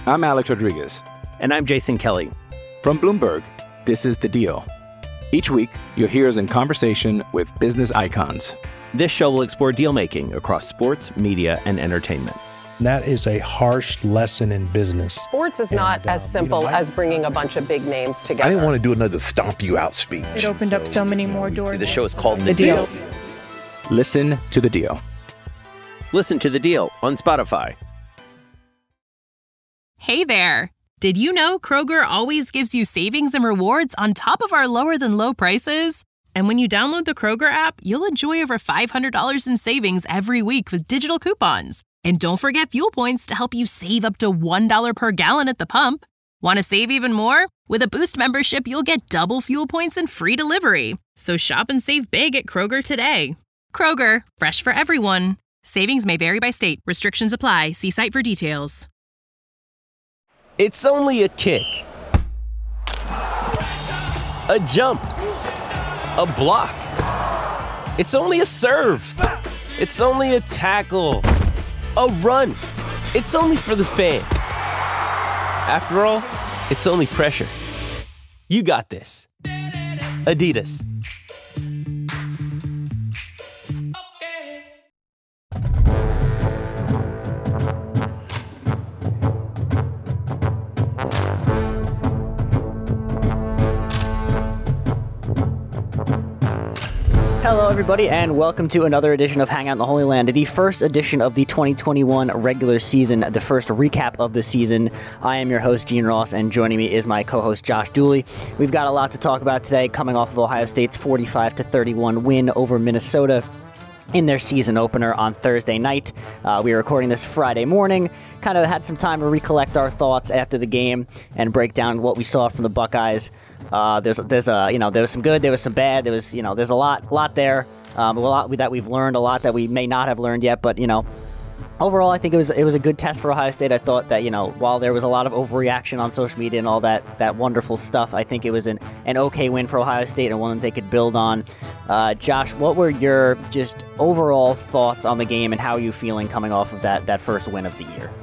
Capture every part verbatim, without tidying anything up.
I'm Alex Rodriguez. And I'm Jason Kelly. From Bloomberg, this is The Deal. Each week, you'll hear us in conversation with business icons. This show will explore deal-making across sports, media, and entertainment. That is a harsh lesson in business. Sports is not and, uh, as simple you know, I, as bringing a bunch of big names together. I didn't want to do another stomp you out speech. It opened so, up so many more doors. The show is called The, the deal. deal. Listen to The Deal. Listen to The Deal on Spotify. Hey there. Did you know Kroger always gives you savings and rewards on top of our lower than low prices? And when you download the Kroger app, you'll enjoy over five hundred dollars in savings every week with digital coupons. And don't forget fuel points to help you save up to one dollar per gallon at the pump. Want to save even more? With a Boost membership, you'll get double fuel points and free delivery. So shop and save big at Kroger today. Kroger, fresh for everyone. Savings may vary by state. Restrictions apply. See site for details. It's only a kick. A jump. A block. It's only a serve. It's only a tackle. A run. It's only for the fans. After all, it's only pressure. You got this. Adidas. Hello, everybody, and welcome to another edition of Hangout in the Holy Land, the first edition of the twenty twenty-one regular season, the first recap of the season. I am your host, Gene Ross, and joining me is my co-host, Josh Dooley. We've got a lot to talk about today, coming off of Ohio State's forty-five to thirty-one win over Minnesota in their season opener on Thursday night. Uh, we are recording this Friday morning. Kind of had some time to recollect our thoughts after the game and break down what we saw from the Buckeyes. Uh, there's, there's a, you know, there was some good, there was some bad. There was, you know, there's a lot, lot there. Um, a lot that we've learned, a lot that we may not have learned yet. But you know, overall, I think it was it was a good test for Ohio State. I thought that, you know, while there was a lot of overreaction on social media and all that that wonderful stuff, I think it was an, an okay win for Ohio State and one that they could build on. Uh, Josh, what were your just overall thoughts on the game and how are you feeling coming off of that that first win of the year?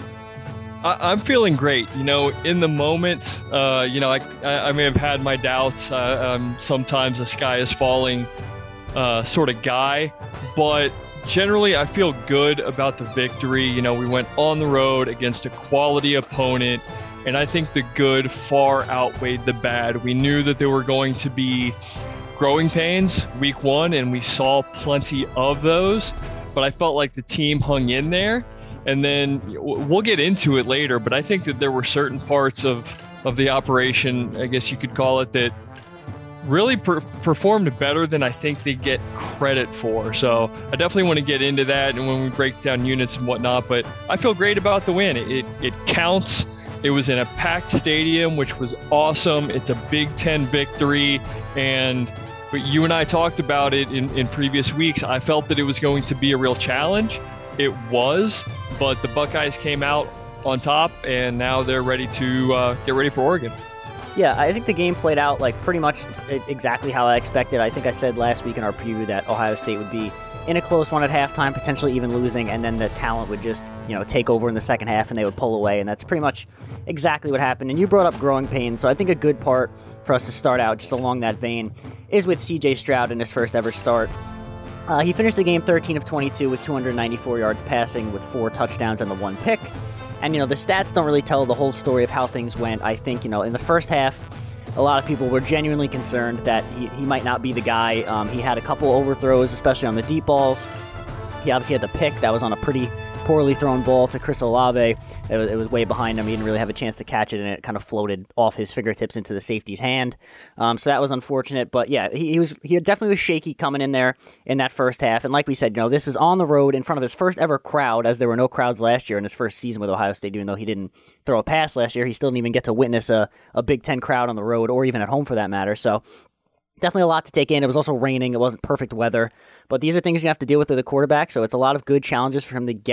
I'm feeling great. You know, in the moment, uh, you know, I, I may have had my doubts. Uh, um, sometimes the sky is falling uh, sort of guy, but generally I feel good about the victory. You know, we went on the road against a quality opponent, and I think the good far outweighed the bad. We knew that there were going to be growing pains week one, and we saw plenty of those, but I felt like the team hung in there. And then we'll get into it later, but I think that there were certain parts of, of the operation, I guess you could call it, that really per- performed better than I think they get credit for. So I definitely want to get into that and when we break down units and whatnot, but I feel great about the win. It, it, it counts. It was in a packed stadium, which was awesome. It's a Big Ten victory. And but you and I talked about it in, in previous weeks. I felt that it was going to be a real challenge. It was. But the Buckeyes came out on top, and now they're ready to uh, get ready for Oregon. Yeah, I think the game played out like pretty much exactly how I expected. I think I said last week in our preview that Ohio State would be in a close one at halftime, potentially even losing, and then the talent would just, you know, take over in the second half and they would pull away, and that's pretty much exactly what happened. And you brought up growing pains, so I think a good part for us to start out just along that vein is with C J Stroud in his first ever start. Uh, he finished the game thirteen of twenty-two with two hundred ninety-four yards passing with four touchdowns and the one pick. And, you know, the stats don't really tell the whole story of how things went. I think, you know, in the first half, a lot of people were genuinely concerned that he, he might not be the guy. Um, he had a couple overthrows, especially on the deep balls. He obviously had the pick. That was on a pretty poorly thrown ball to Chris Olave. It was, it was way behind him. He didn't really have a chance to catch it, and it kind of floated off his fingertips into the safety's hand. Um, so that was unfortunate. But yeah, he, he was he definitely was shaky coming in there in that first half. And like we said, you know, this was on the road in front of his first ever crowd, as there were no crowds last year in his first season with Ohio State. Even though he didn't throw a pass last year, he still didn't even get to witness a, a Big Ten crowd on the road, or even at home for that matter. So definitely a lot to take in. It was also raining. It wasn't perfect weather. But these are things you have to deal with with the quarterback. So it's a lot of good challenges for him to get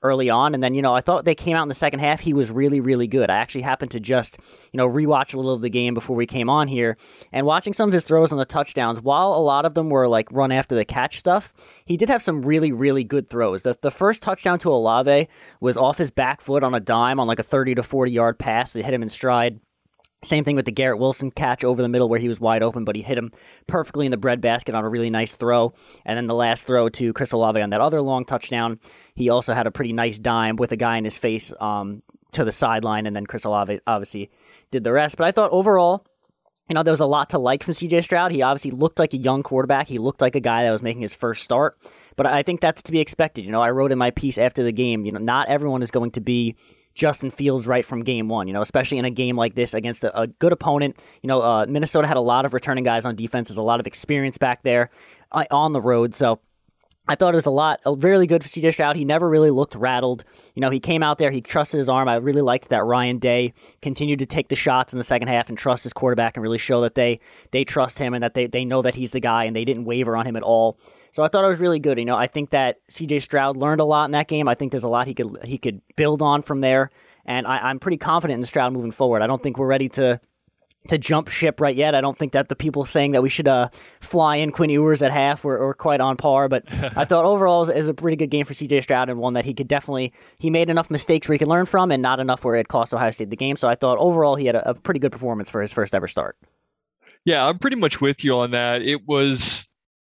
early on. And then, you know, I thought they came out in the second half. He was really, really good. I actually happened to just, you know, rewatch a little of the game before we came on here. And watching some of his throws on the touchdowns, while a lot of them were like run after the catch stuff, he did have some really, really good throws. The, the first touchdown to Olave was off his back foot on a dime on like a thirty to forty yard pass that hit him in stride. Same thing with the Garrett Wilson catch over the middle where he was wide open, but he hit him perfectly in the breadbasket on a really nice throw. And then the last throw to Chris Olave on that other long touchdown, he also had a pretty nice dime with a guy in his face um, to the sideline, and then Chris Olave obviously did the rest. But I thought overall, you know, there was a lot to like from C J Stroud. He obviously looked like a young quarterback. He looked like a guy that was making his first start. But I think that's to be expected. You know, I wrote in my piece after the game, you know, not everyone is going to be Justin Fields right from game one, you know, especially in a game like this against a, a good opponent. You know, uh, Minnesota had a lot of returning guys on defense. There's a lot of experience back there uh, on the road. So I thought it was a lot, uh, really good for C J Stroud. He never really looked rattled. You know, he came out there, he trusted his arm. I really liked that Ryan Day continued to take the shots in the second half and trust his quarterback and really show that they they trust him and that they, they know that he's the guy and they didn't waver on him at all. So I thought it was really good. You know, I think that C J Stroud learned a lot in that game. I think there's a lot he could he could build on from there. And I, I'm pretty confident in Stroud moving forward. I don't think we're ready to to jump ship right yet. I don't think that the people saying that we should uh, fly in Quinn Ewers at half were, were quite on par. But I thought overall it was, it was a pretty good game for C J Stroud and one that he could definitely, he made enough mistakes where he could learn from and not enough where it cost Ohio State the game. So I thought overall he had a, a pretty good performance for his first ever start. Yeah, I'm pretty much with you on that. It was...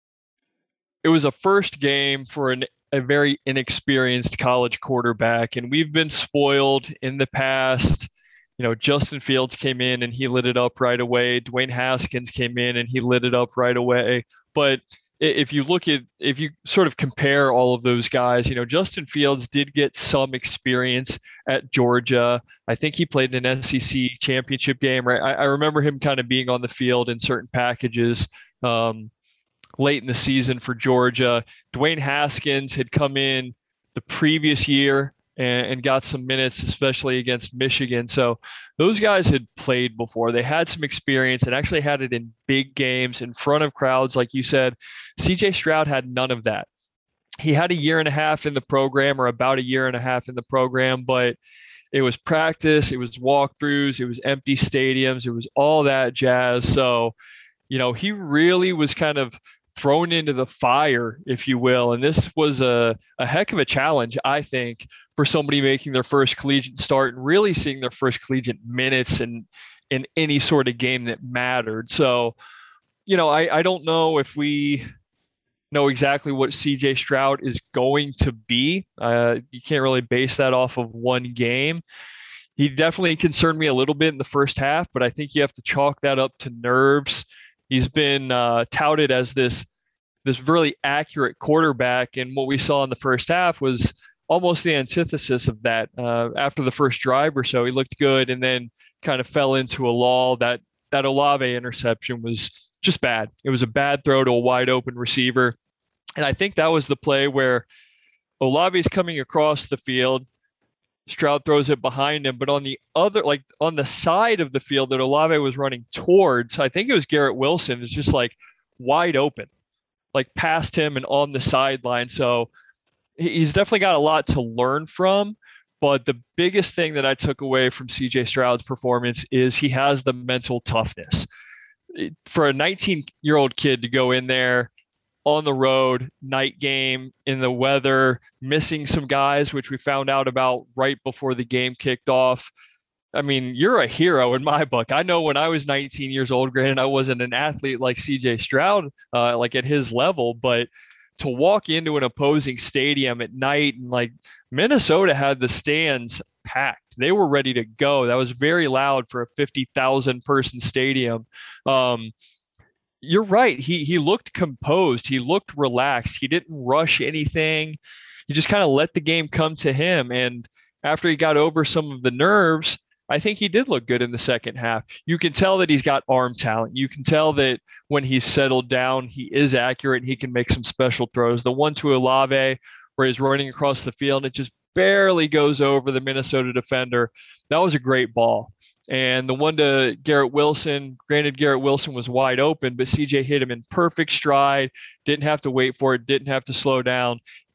It was a first game for an, a very inexperienced college quarterback, and we've been spoiled in the past. You know, Justin Fields came in and he lit it up right away. Dwayne Haskins came in and he lit it up right away. But if you look at, if you sort of compare all of those guys, you know, Justin Fields did get some experience at Georgia. I think he played in an S E C championship game, right? I, I remember him kind of being on the field in certain packages. Um, late in the season for Georgia. Dwayne Haskins had come in the previous year and, and got some minutes, especially against Michigan. So those guys had played before. They had some experience and actually had it in big games in front of crowds. Like you said, C J Stroud had none of that. He had a year and a half in the program, or about a year and a half in the program, but it was practice, it was walkthroughs, it was empty stadiums, it was all that jazz. So, you know, he really was kind of thrown into the fire, if you will. And this was a, a heck of a challenge, I think, for somebody making their first collegiate start and really seeing their first collegiate minutes in, in any sort of game that mattered. So, you know, I, I don't know if we know exactly what C J Stroud is going to be. Uh, you can't really base that off of one game. He definitely concerned me a little bit in the first half, but I think you have to chalk that up to nerves. He's been uh, touted as this this really accurate quarterback, and what we saw in the first half was almost the antithesis of that. Uh, after the first drive or so, he looked good, and then kind of fell into a lull. That that Olave interception was just bad. It was a bad throw to a wide open receiver, and I think that was the play where Olave's coming across the field. Stroud throws it behind him, but on the other, like on the side of the field that Olave was running towards, I think it was Garrett Wilson, is just like wide open, like past him and on the sideline. So he's definitely got a lot to learn from. But the biggest thing that I took away from C J Stroud's performance is he has the mental toughness. For a nineteen-year-old kid to go in there on the road, night game, in the weather, missing some guys, which we found out about right before the game kicked off. I mean, you're a hero in my book. I know when I was nineteen years old, granted, I wasn't an athlete like C J Stroud, uh, like at his level, but to walk into an opposing stadium at night, and like Minnesota had the stands packed. They were ready to go. That was very loud for a fifty thousand person stadium. Um, You're right. He he looked composed. He looked relaxed. He didn't rush anything. He just kind of let the game come to him. And after he got over some of the nerves, I think he did look good in the second half. You can tell that he's got arm talent. You can tell that when he's settled down, he is accurate and he can make some special throws. The one to Olave where he's running across the field and it just barely goes over the Minnesota defender. That was a great ball. And the one to Garrett Wilson, granted Garrett Wilson was wide open, but C J hit him in perfect stride, didn't have to wait for it, didn't have to slow down.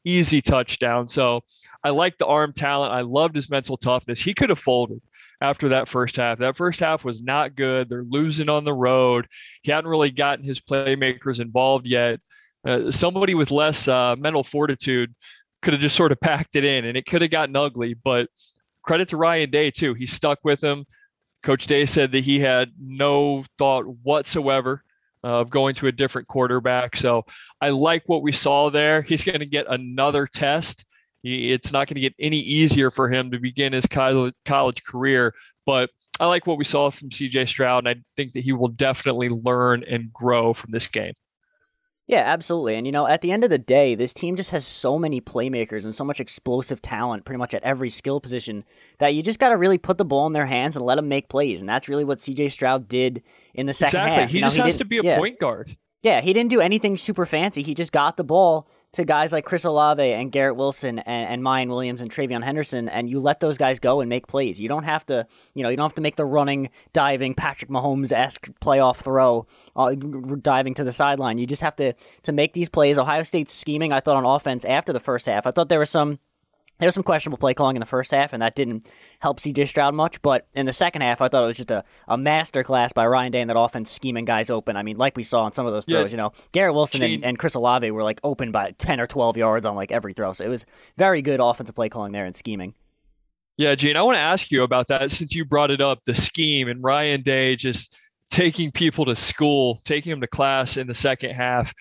easy touchdown. So I like the arm talent. I loved his mental toughness. He could have folded after that first half. That first half was not good. They're losing on the road. He hadn't really gotten his playmakers involved yet. Uh, somebody with less uh, mental fortitude could have just sort of packed it in, and it could have gotten ugly. But credit to Ryan Day, too. He stuck with him. Coach Day said that he had no thought whatsoever of going to a different quarterback. So I like what we saw there. He's going to get another test. He, it's not going to get any easier for him to begin his college, college career. But I like what we saw from C J Stroud, and I think that he will definitely learn and grow from this game. Yeah, absolutely. And, you know, at the end of the day, this team just has so many playmakers and so much explosive talent pretty much at every skill position that you just got to really put the ball in their hands and let them make plays. And that's really what C J Stroud did in the second exactly. half. He now, just he has to be a yeah. point guard. Yeah, he didn't do anything super fancy. He just got the ball to guys like Chris Olave and Garrett Wilson and, and Mayan Williams and Travion Henderson, and you let those guys go and make plays. You don't have to, you know, you don't have to make the running, diving, Patrick Mahomes-esque playoff throw, uh, diving to the sideline. You just have to to make these plays. Ohio State's scheming, I thought, on offense after the first half. I thought there was some there was some questionable play calling in the first half, and that didn't help C J Stroud much. But in the second half, I thought it was just a, a masterclass by Ryan Day in that offense, scheming guys open. I mean, like we saw on some of those throws, yeah. you know, Garrett Wilson and, and Chris Olave were like open by ten or twelve yards on like every throw. So it was very good offensive play calling there and scheming. Yeah, Gene, I want to ask you about that since you brought it up, the scheme and Ryan Day just taking people to school, taking them to class in the second half.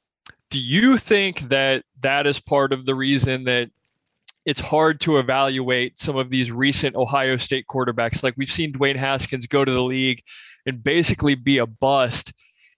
Do you think that that is part of the reason that it's hard to evaluate some of these recent Ohio State quarterbacks? Like we've seen Dwayne Haskins go to the league and basically be a bust.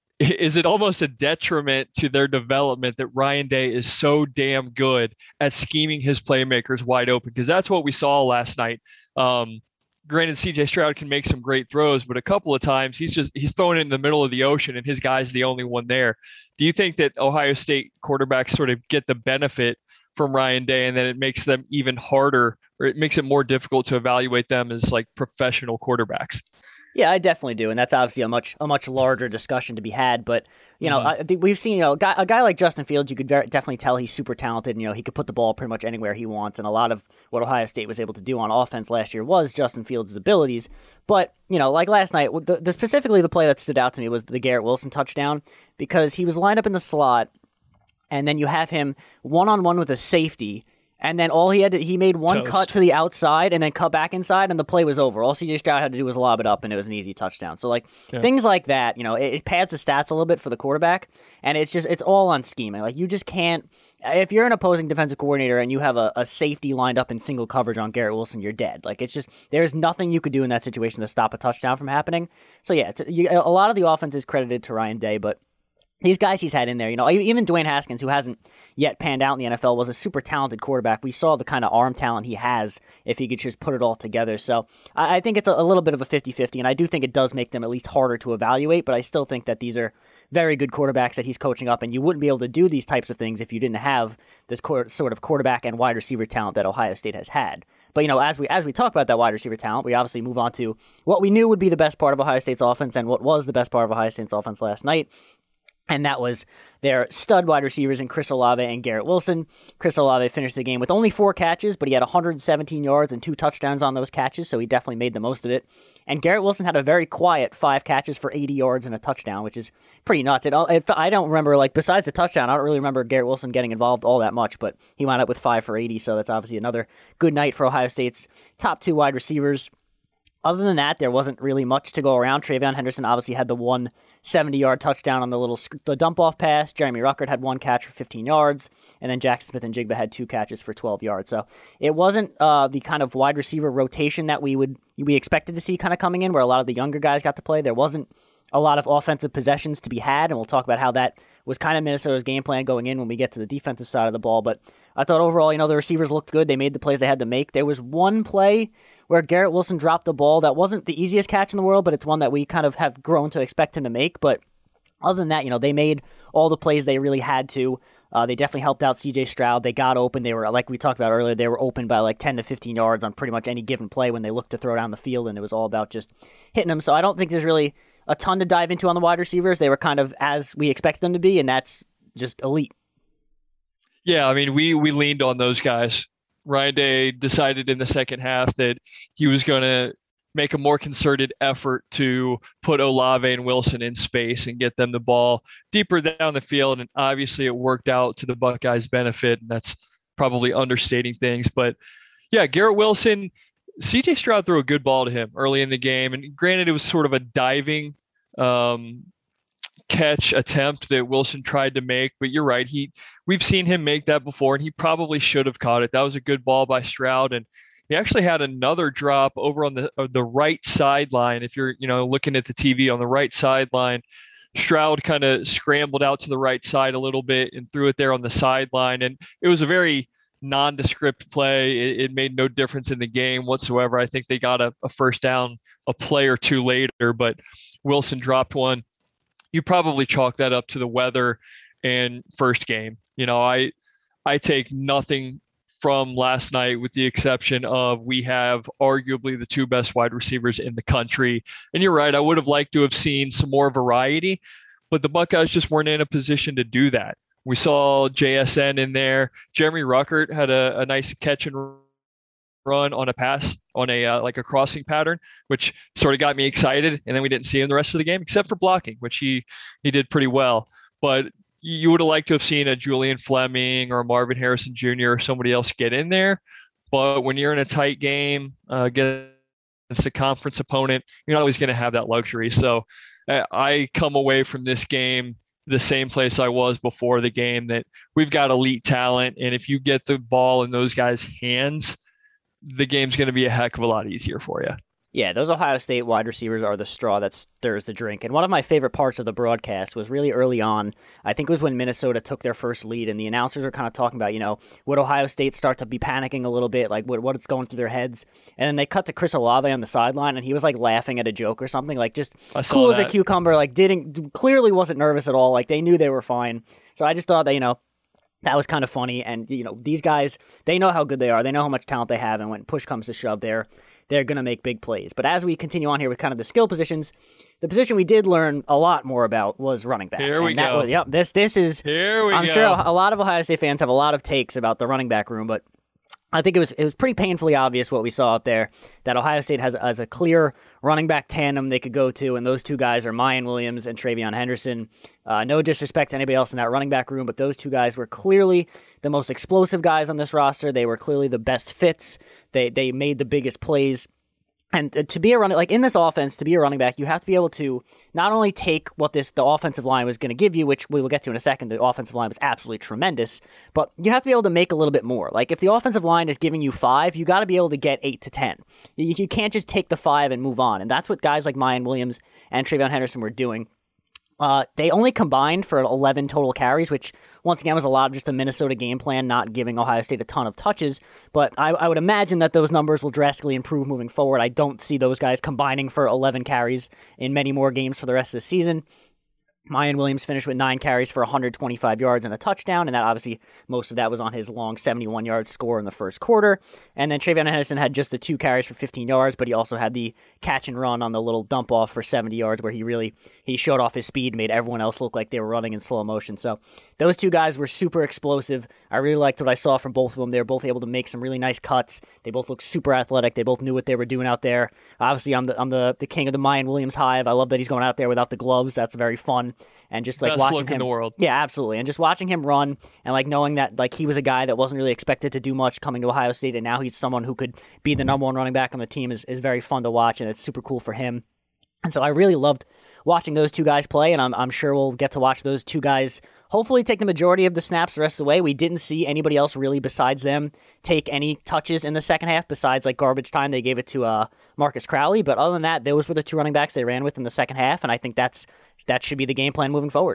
Is it almost a detriment to their development that Ryan Day is so damn good at scheming his playmakers wide open? Because that's what we saw last night. Um, granted, C J Stroud can make some great throws, but a couple of times he's just he's throwing it in the middle of the ocean and his guy's the only one there. Do you think that Ohio State quarterbacks sort of get the benefit from Ryan Day, and then it makes them even harder, or it makes it more difficult to evaluate them as like professional quarterbacks? Yeah, I definitely do, and that's obviously a much a much larger discussion to be had. But you know, mm-hmm. I think we've seen you know a guy, a guy like Justin Fields. You could very, definitely tell he's super talented. And, you know, he could put the ball pretty much anywhere he wants, and a lot of what Ohio State was able to do on offense last year was Justin Fields' abilities. But you know, like last night, the, the specifically the play that stood out to me was the Garrett Wilson touchdown, because he was lined up in the slot, and then you have him one on one with a safety. And then all he had to, he made one Toast. cut to the outside and then cut back inside, and the play was over. All C J Stroud had to do was lob it up, and it was an easy touchdown. So, like, yeah. things like that, you know, it, it pads the stats a little bit for the quarterback, and it's just, it's all on scheming. Like, you just can't, if you're an opposing defensive coordinator and you have a, a safety lined up in single coverage on Garrett Wilson, you're dead. Like, it's just, there's nothing you could do in that situation to stop a touchdown from happening. So, yeah, it's, you, a lot of the offense is credited to Ryan Day, but these guys he's had in there, you know, even Dwayne Haskins, who hasn't yet panned out in the N F L, was a super talented quarterback. We saw the kind of arm talent he has if he could just put it all together. So I think it's a, a little bit of a fifty-fifty, and I do think it does make them at least harder to evaluate, but I still think that these are very good quarterbacks that he's coaching up, and you wouldn't be able to do these types of things if you didn't have this sort of quarterback and wide receiver talent that Ohio State has had. But, you know, as we as we talk about that wide receiver talent, we obviously move on to what we knew would be the best part of Ohio State's offense and what was the best part of Ohio State's offense last night. And that was their stud wide receivers in Chris Olave and Garrett Wilson. Chris Olave finished the game with only four catches, but he had one hundred seventeen yards and two touchdowns on those catches, so he definitely made the most of it. And Garrett Wilson had a very quiet five catches for eighty yards and a touchdown, which is pretty nuts. It, it, I don't remember, like, besides the touchdown, I don't really remember Garrett Wilson getting involved all that much, but he wound up with five for eighty, so that's obviously another good night for Ohio State's top two wide receivers. Other than that, there wasn't really much to go around. Travion Henderson obviously had the one seventy-yard touchdown on the little the dump-off pass. Jeremy Ruckert had one catch for fifteen yards, and then Jackson Smith-Njigba had two catches for twelve yards. So it wasn't uh, the kind of wide receiver rotation that we would we expected to see kind of coming in, where a lot of the younger guys got to play. There wasn't a lot of offensive possessions to be had, and we'll talk about how that was kind of Minnesota's game plan going in when we get to the defensive side of the ball. But I thought overall, you know, the receivers looked good. They made the plays they had to make. There was one play where Garrett Wilson dropped the ball that wasn't the easiest catch in the world, but it's one that we kind of have grown to expect him to make. But other than that, you know, they made all the plays they really had to. Uh, they definitely helped out C J Stroud. They got open. They were, like we talked about earlier, they were open by like ten to fifteen yards on pretty much any given play when they looked to throw down the field, and it was all about just hitting them. So I don't think there's really a ton to dive into on the wide receivers. They were kind of as we expect them to be, and that's just elite. Yeah, I mean, we we leaned on those guys. Ryan Day decided in the second half that he was going to make a more concerted effort to put Olave and Wilson in space and get them the ball deeper down the field. And obviously it worked out to the Buckeyes' benefit, and that's probably understating things. But yeah, Garrett Wilson, C J Stroud threw a good ball to him early in the game. And granted, it was sort of a diving um, catch attempt that Wilson tried to make, but you're right. He, we've seen him make that before, and he probably should have caught it. That was a good ball by Stroud. And he actually had another drop over on the uh, the right sideline. If you're, you know, looking at the T V on the right sideline, Stroud kind of scrambled out to the right side a little bit and threw it there on the sideline. And it was a very nondescript play. It, it made no difference in the game whatsoever. I think they got a, a first down a play or two later, but Wilson dropped one. You probably chalk that up to the weather and first game. You know, I I take nothing from last night with the exception of we have arguably the two best wide receivers in the country. And you're right, I would have liked to have seen some more variety, but the Buckeyes just weren't in a position to do that. We saw J S N in there. Jeremy Ruckert had a, a nice catch and run on a pass on a uh, like a crossing pattern, which sort of got me excited. And then we didn't see him the rest of the game except for blocking, which he he did pretty well. But you would have liked to have seen a Julian Fleming or a Marvin Harrison Junior or somebody else get in there. But when you're in a tight game uh, against a conference opponent, you're not always going to have that luxury. So uh, I come away from this game the same place I was before the game, that we've got elite talent. And if you get the ball in those guys' hands, the game's going to be a heck of a lot easier for you. Yeah, those Ohio State wide receivers are the straw that stirs the drink. And one of my favorite parts of the broadcast was really early on. I think it was when Minnesota took their first lead, and the announcers were kind of talking about, you know, would Ohio State start to be panicking a little bit, like what what's going through their heads? And then they cut to Chris Olave on the sideline, and he was like laughing at a joke or something, like just cool as a cucumber, like didn't clearly wasn't nervous at all. Like they knew they were fine. So I just thought that, you know, that was kind of funny. And, you know, these guys, they know how good they are. They know how much talent they have. And when push comes to shove, they're, they're going to make big plays. But as we continue on here with kind of the skill positions, the position we did learn a lot more about was running back. Here we and that go. Was, yep, this, this is, here we I'm go. sure a lot of Ohio State fans have a lot of takes about the running back room, but I think it was it was pretty painfully obvious what we saw out there, that Ohio State has, has a clear running back tandem they could go to, and those two guys are Mayan Williams and TreVeyon Henderson. Uh, no disrespect to anybody else in that running back room, but those two guys were clearly the most explosive guys on this roster. They were clearly the best fits. They they made the biggest plays. And to be a running, like in this offense, to be a running back, you have to be able to not only take what this the offensive line was going to give you, which we will get to in a second. The offensive line was absolutely tremendous, but you have to be able to make a little bit more. Like if the offensive line is giving you five, you got to be able to get eight to ten. You, you can't just take the five and move on. And that's what guys like Mayan Williams and TreVeyon Henderson were doing. Uh, they only combined for eleven total carries, which once again was a lot of just a Minnesota game plan, not giving Ohio State a ton of touches. But I, I would imagine that those numbers will drastically improve moving forward. I don't see those guys combining for eleven carries in many more games for the rest of the season. Mayan Williams finished with nine carries for one hundred twenty-five yards and a touchdown, and that obviously most of that was on his long seventy-one-yard score in the first quarter. And then TreVeyon Henderson had just the two carries for fifteen yards, but he also had the catch and run on the little dump off for seventy yards, where he really he showed off his speed, made everyone else look like they were running in slow motion. So those two guys were super explosive. I really liked what I saw from both of them. They were both able to make some really nice cuts. They both looked super athletic. They both knew what they were doing out there. Obviously, I'm the I'm the, the king of the Mayan Williams hive. I love that he's going out there without the gloves. That's very fun. And just like Best watching look him, in the world. Yeah, absolutely. And just watching him run and like knowing that like he was a guy that wasn't really expected to do much coming to Ohio State, and now he's someone who could be the number one running back on the team is, is very fun to watch, and it's super cool for him. And so I really loved watching those two guys play, and I'm I'm sure we'll get to watch those two guys hopefully take the majority of the snaps the rest of the way. We didn't see anybody else really besides them take any touches in the second half besides like garbage time. They gave it to uh, Marcus Crowley, but other than that, those were the two running backs they ran with in the second half, and I think that's that should be the game plan moving forward.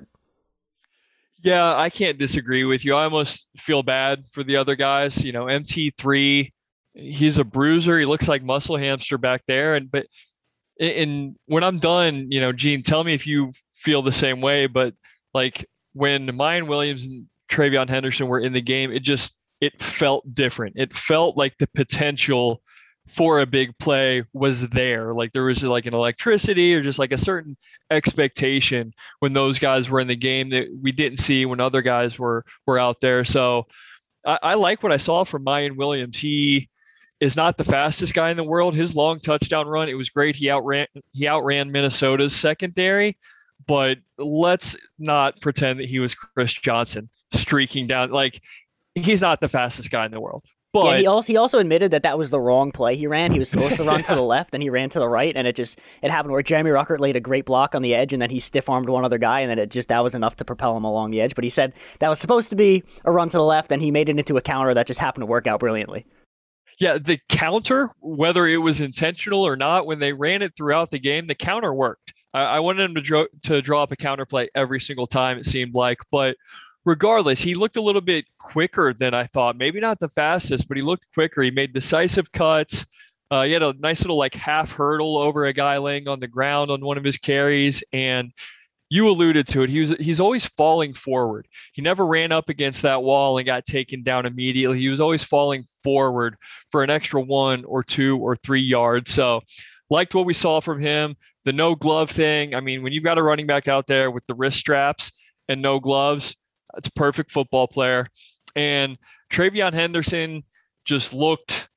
Yeah, I can't disagree with you. I almost feel bad for the other guys. You know, M T three, he's a bruiser. He looks like muscle hamster back there, and but. And when I'm done, you know, Gene, tell me if you feel the same way. But like when Mayan Williams and TreVeyon Henderson were in the game, it just it felt different. It felt like the potential for a big play was there. Like there was like an electricity or just like a certain expectation when those guys were in the game that we didn't see when other guys were were out there. So I, I like what I saw from Mayan Williams. He is not the fastest guy in the world. His long touchdown run, it was great. He outran he outran Minnesota's secondary, but let's not pretend that he was Chris Johnson streaking down. Like he's not the fastest guy in the world. But yeah, he also he also admitted that that was the wrong play he ran. He was supposed to run yeah. to the left, and he ran to the right, and it just it happened where Jeremy Ruckert laid a great block on the edge, and then he stiff armed one other guy, and then it just that was enough to propel him along the edge. But he said that was supposed to be a run to the left, and he made it into a counter that just happened to work out brilliantly. Yeah, the counter, whether it was intentional or not, when they ran it throughout the game, the counter worked. I, I wanted him to draw to draw up a counter play every single time, it seemed like, but. Regardless, he looked a little bit quicker than I thought. Maybe not the fastest, but he looked quicker. He made decisive cuts. Uh, he had a nice little like half hurdle over a guy laying on the ground on one of his carries. And you alluded to it. He was he's always falling forward. He never ran up against that wall and got taken down immediately. He was always falling forward for an extra one or two or three yards. So liked what we saw from him. The no glove thing. I mean, when you've got a running back out there with the wrist straps and no gloves, it's a perfect football player. And Travion Henderson just looked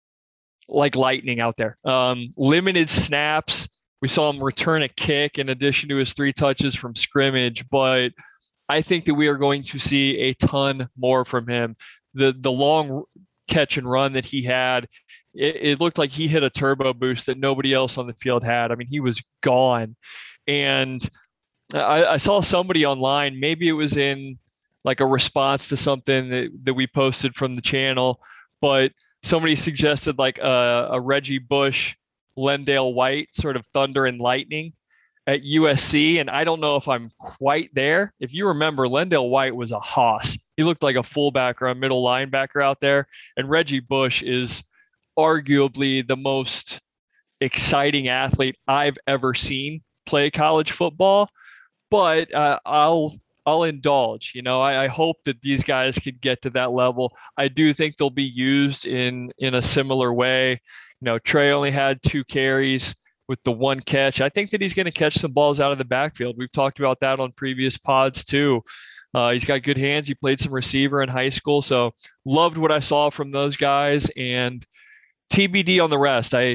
like lightning out there. Um, limited snaps. We saw him return a kick in addition to his three touches from scrimmage. But I think that we are going to see a ton more from him. The the long catch and run that he had, it, it looked like he hit a turbo boost that nobody else on the field had. I mean, he was gone. And I, I saw somebody online, maybe it was in like a response to something that, that we posted from the channel, but somebody suggested like a, a Reggie Bush, Lendale White sort of thunder and lightning at U S C. And I don't know if I'm quite there. If you remember, Lendale White was a hoss. He looked like a fullback or a middle linebacker out there. And Reggie Bush is arguably the most exciting athlete I've ever seen play college football. But uh, I'll I'll indulge. You know, I, I hope that these guys could get to that level. I do think they'll be used in in a similar way. You know, Trey only had two carries with the one catch. I think that he's going to catch some balls out of the backfield. We've talked about that on previous pods too. Uh, he's got good hands. He played some receiver in high school, so loved what I saw from those guys. And T B D on the rest. I.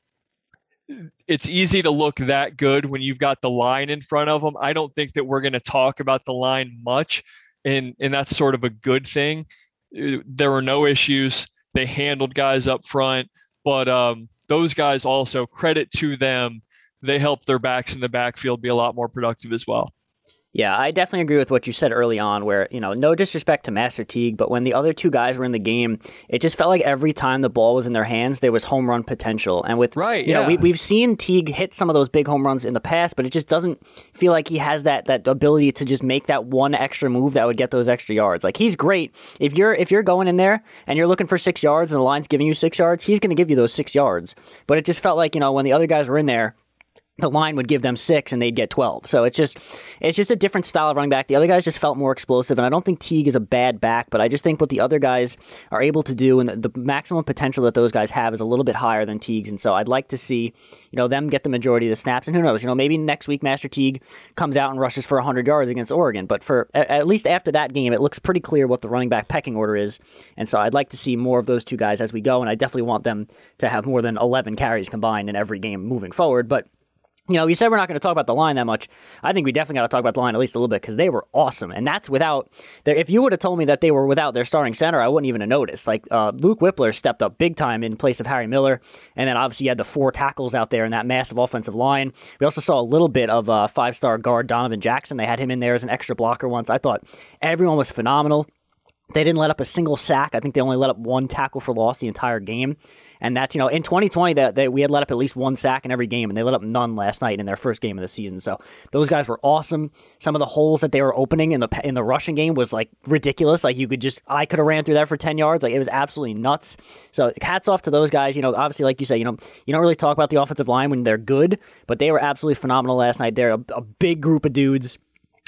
It's easy to look that good when you've got the line in front of them. I don't think that we're going to talk about the line much, and and that's sort of a good thing. There were no issues. They handled guys up front, but um, those guys also, credit to them, they helped their backs in the backfield be a lot more productive as well. Yeah, I definitely agree with what you said early on where, you know, no disrespect to Master Teague, but when the other two guys were in the game, it just felt like every time the ball was in their hands, there was home run potential. And with, right, you yeah. know, we, we've seen Teague hit some of those big home runs in the past, but it just doesn't feel like he has that that ability to just make that one extra move that would get those extra yards. Like, he's great. If you're if you're going in there and you're looking for six yards and the line's giving you six yards, he's going to give you those six yards. But it just felt like, you know, when the other guys were in there, the line would give them six and they'd get twelve. So it's just it's just a different style of running back. The other guys just felt more explosive, and I don't think Teague is a bad back, but I just think what the other guys are able to do and the, the maximum potential that those guys have is a little bit higher than Teague's. And so I'd like to see, you know, them get the majority of the snaps. And who knows, you know, maybe next week Master Teague comes out and rushes for one hundred yards against Oregon. But for at least after that game, it looks pretty clear what the running back pecking order is. And so I'd like to see more of those two guys as we go, and I definitely want them to have more than eleven carries combined in every game moving forward. But you know, you said we're not going to talk about the line that much. I think we definitely got to talk about the line at least a little bit because they were awesome. And that's without their, if you would have told me that they were without their starting center, I wouldn't even have noticed. Like, uh, Luke Whippler stepped up big time in place of Harry Miller. And then obviously you had the four tackles out there in that massive offensive line. We also saw a little bit of uh, five-star guard Donovan Jackson. They had him in there as an extra blocker once. I thought everyone was phenomenal. They didn't let up a single sack. I think they only let up one tackle for loss the entire game. And that's, you know, in twenty twenty, that they, we had let up at least one sack in every game, and they let up none last night in their first game of the season. So those guys were awesome. Some of the holes that they were opening in the in the rushing game was like ridiculous. Like you could just, I could have ran through that for ten yards. Like it was absolutely nuts. So hats off to those guys. You know, obviously, like you said, you know, you don't really talk about the offensive line when they're good, but they were absolutely phenomenal last night. They're a, a big group of dudes.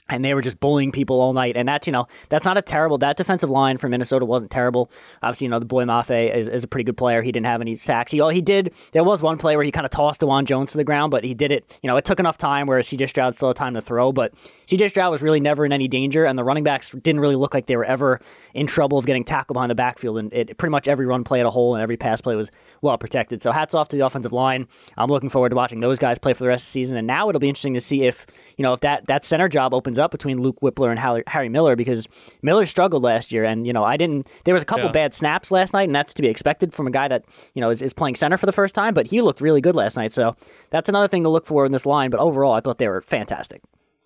And they were just bullying people all night. And that's, you know, that's not a terrible, that defensive line for Minnesota wasn't terrible. Obviously, you know, the boy Mafe is, is a pretty good player. He didn't have any sacks. He, he did, there was one play where he kind of tossed DeJuan Jones to the ground, but he did it, you know, it took enough time where C J Stroud still had time to throw. But C J Stroud was really never in any danger, and the running backs didn't really look like they were ever in trouble of getting tackled behind the backfield. And it, pretty much every run play had a hole, and every pass play was well protected. So hats off to the offensive line. I'm looking forward to watching those guys play for the rest of the season. And now it'll be interesting to see if, you know, if that, that center job opens up between Luke Whippler and Harry Miller, because Miller struggled last year. And, you know, I didn't, there was a couple yeah. bad snaps last night, and that's to be expected from a guy that, you know, is, is playing center for the first time, but he looked really good last night. So that's another thing to look for in this line. But overall, I thought they were fantastic.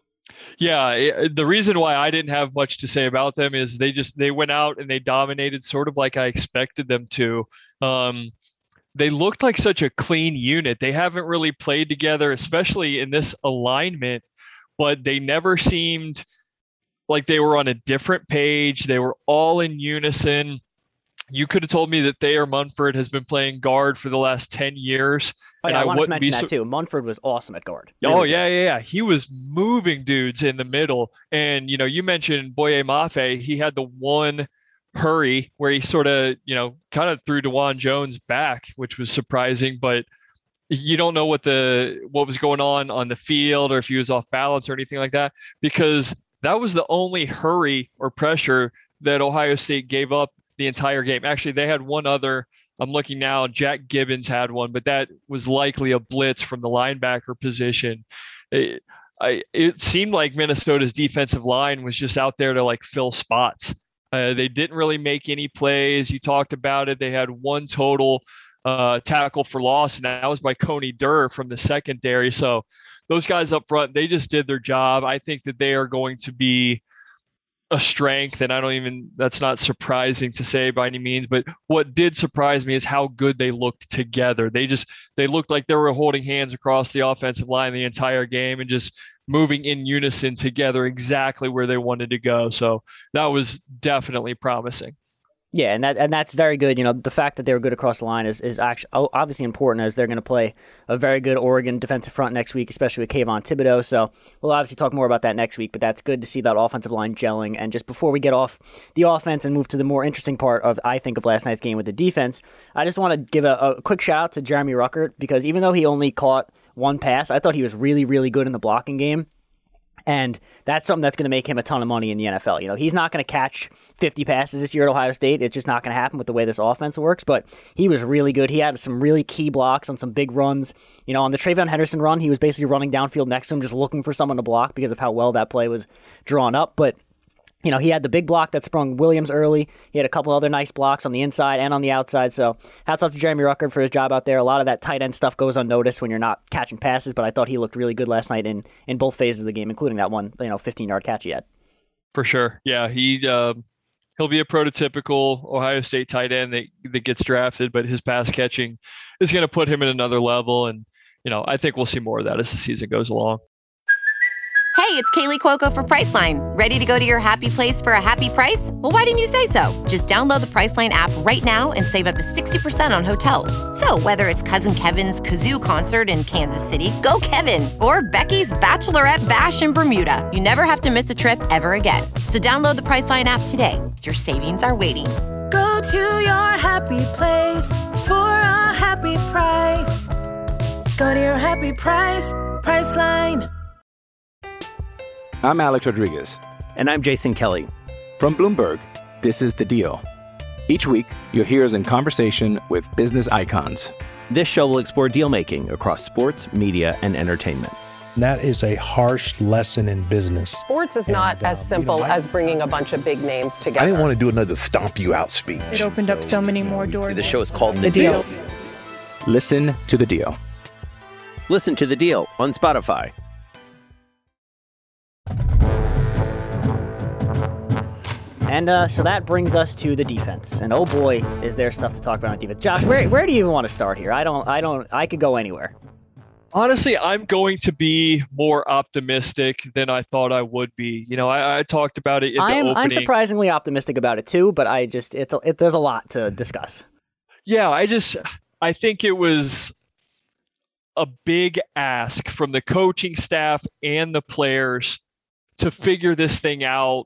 Yeah, it, the reason why I didn't have much to say about them is they just, they went out and they dominated sort of like I expected them to. Um, They looked like such a clean unit. They haven't really played together, especially in this alignment, but they never seemed like they were on a different page. They were all in unison. You could have told me that Thayer Munford has been playing guard for the last ten years. Oh, yeah, and I, I wanted to wouldn't mention be that so- too. Munford was awesome at guard. Really oh, good. yeah, yeah, yeah. He was moving dudes in the middle. And, you know, you mentioned Boye Mafe. He had the one hurry where he sort of, you know, kind of threw DeJuan Jones back, which was surprising, but you don't know what the what was going on on the field or if he was off balance or anything like that, because that was the only hurry or pressure that Ohio State gave up the entire game. Actually, they had one other. I'm looking now, Jack Gibbons had one, but that was likely a blitz from the linebacker position. It, I, it seemed like Minnesota's defensive line was just out there to like fill spots. Uh, they didn't really make any plays. You talked about it. They had one total uh, tackle for loss, and that was by Coney Durr from the secondary. So those guys up front, they just did their job. I think that they are going to be a strength, and I don't even, that's not surprising to say by any means, but what did surprise me is how good they looked together. They just, they looked like they were holding hands across the offensive line the entire game and just moving in unison together exactly where they wanted to go. So that was definitely promising. Yeah, and that and that's very good. You know, the fact that they were good across the line is, is actually obviously important, as they're going to play a very good Oregon defensive front next week, especially with Kayvon Thibodeau. So we'll obviously talk more about that next week, but that's good to see that offensive line gelling. And just before we get off the offense and move to the more interesting part of, I think, of last night's game with the defense, I just want to give a, a quick shout out to Jeremy Ruckert, because even though he only caught one pass, I thought he was really, really good in the blocking game. And that's something that's going to make him a ton of money in the N F L. You know, he's not going to catch fifty passes this year at Ohio State. It's just not going to happen with the way this offense works. But he was really good. He had some really key blocks on some big runs. You know, on the Trayvon Henderson run, he was basically running downfield next to him, just looking for someone to block because of how well that play was drawn up. But you know, he had the big block that sprung Williams early. He had a couple other nice blocks on the inside and on the outside. So hats off to Jeremy Ruckert for his job out there. A lot of that tight end stuff goes unnoticed when you're not catching passes, but I thought he looked really good last night in, in both phases of the game, including that one, you know, fifteen-yard catch he had. For sure. Yeah, he, uh, he'll be a prototypical Ohio State tight end that, that gets drafted, but his pass catching is going to put him in another level. And, you know, I think we'll see more of that as the season goes along. Hey, it's Kaylee Cuoco for Priceline. Ready to go to your happy place for a happy price? Well, why didn't you say so? Just download the Priceline app right now and save up to sixty percent on hotels. So whether it's Cousin Kevin's Kazoo Concert in Kansas City, go Kevin, or Becky's Bachelorette Bash in Bermuda, you never have to miss a trip ever again. So download the Priceline app today. Your savings are waiting. Go to your happy place for a happy price. Go to your happy price, Priceline. I'm Alex Rodriguez. And I'm Jason Kelly. From Bloomberg, this is The Deal. Each week, you'll hear us in conversation with business icons. This show will explore deal-making across sports, media, and entertainment. That is a harsh lesson in business. Sports is not and, uh, as simple you know, I, as bringing a bunch of big names together. I didn't want to do another stomp you out speech. It opened up so many more doors. The show is called The, The deal. Deal. Listen to The Deal. Listen to The Deal on Spotify. And uh, so that brings us to the defense. And oh boy, is there stuff to talk about on defense. Josh, where where do you even want to start here? I don't, I don't, I could go anywhere. Honestly, I'm going to be more optimistic than I thought I would be. You know, I, I talked about it in the I'm, opening. I'm surprisingly optimistic about it too, but I just, it's a, it, there's a lot to discuss. Yeah, I just, I think it was a big ask from the coaching staff and the players to figure this thing out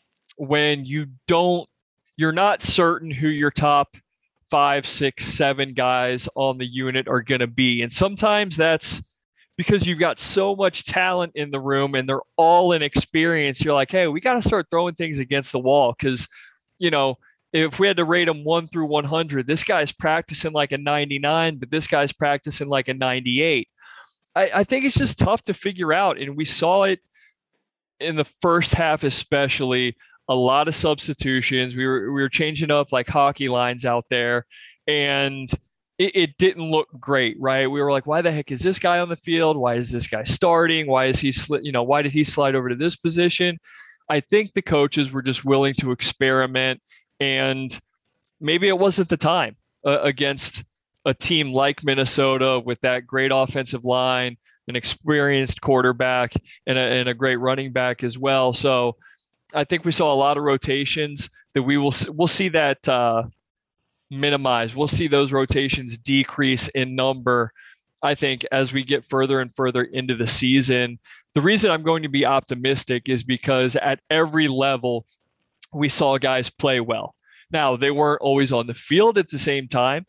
when you don't, you're not certain who your top five, six, seven guys on the unit are going to be. And sometimes that's because you've got so much talent in the room and they're all inexperienced. You're like, hey, we got to start throwing things against the wall. Cause you know, if we had to rate them one through one hundred, this guy's practicing like a ninety-nine, but this guy's practicing like a ninety-eight. I, I think it's just tough to figure out. And we saw it in the first half, especially a lot of substitutions. We were, we were changing up like hockey lines out there, and it, it didn't look great, right? We were like, why the heck is this guy on the field? Why is this guy starting? Why is he, sli- you know, why did he slide over to this position? I think the coaches were just willing to experiment, and maybe it wasn't the time uh, against a team like Minnesota with that great offensive line, an experienced quarterback, and a, and a great running back as well. So I think we saw a lot of rotations that we will we'll see that uh, minimize. We'll see those rotations decrease in number, I think, as we get further and further into the season. The reason I'm going to be optimistic is because at every level, we saw guys play well. Now, they weren't always on the field at the same time,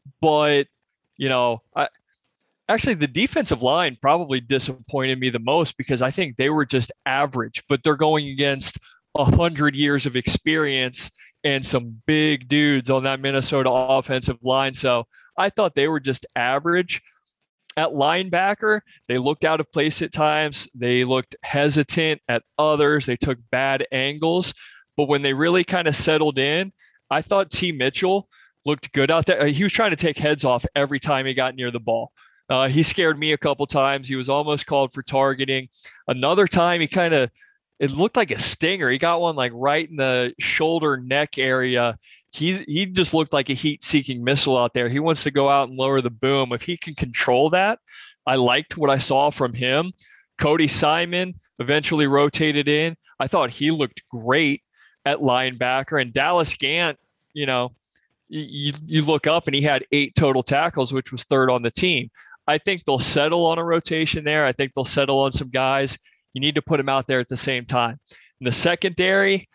but, you know, I, actually the defensive line probably disappointed me the most because I think they were just average, but they're going against one hundred years of experience and some big dudes on that Minnesota offensive line. So I thought they were just average. At linebacker, they looked out of place at times. They looked hesitant at others. They took bad angles. But when they really kind of settled in, I thought T. Mitchell looked good out there. He was trying to take heads off every time he got near the ball. Uh, he scared me a couple times. He was almost called for targeting. Another time, he kind of, it looked like a stinger. He got one like right in the shoulder neck area. He's, he just looked like a heat-seeking missile out there. He wants to go out and lower the boom. If he can control that, I liked what I saw from him. Cody Simon eventually rotated in. I thought he looked great at linebacker. And Dallas Gant, you know, you, you look up and he had eight total tackles, which was third on the team. I think they'll settle on a rotation there. I think they'll settle on some guys. You need to put them out there at the same time. In the secondary,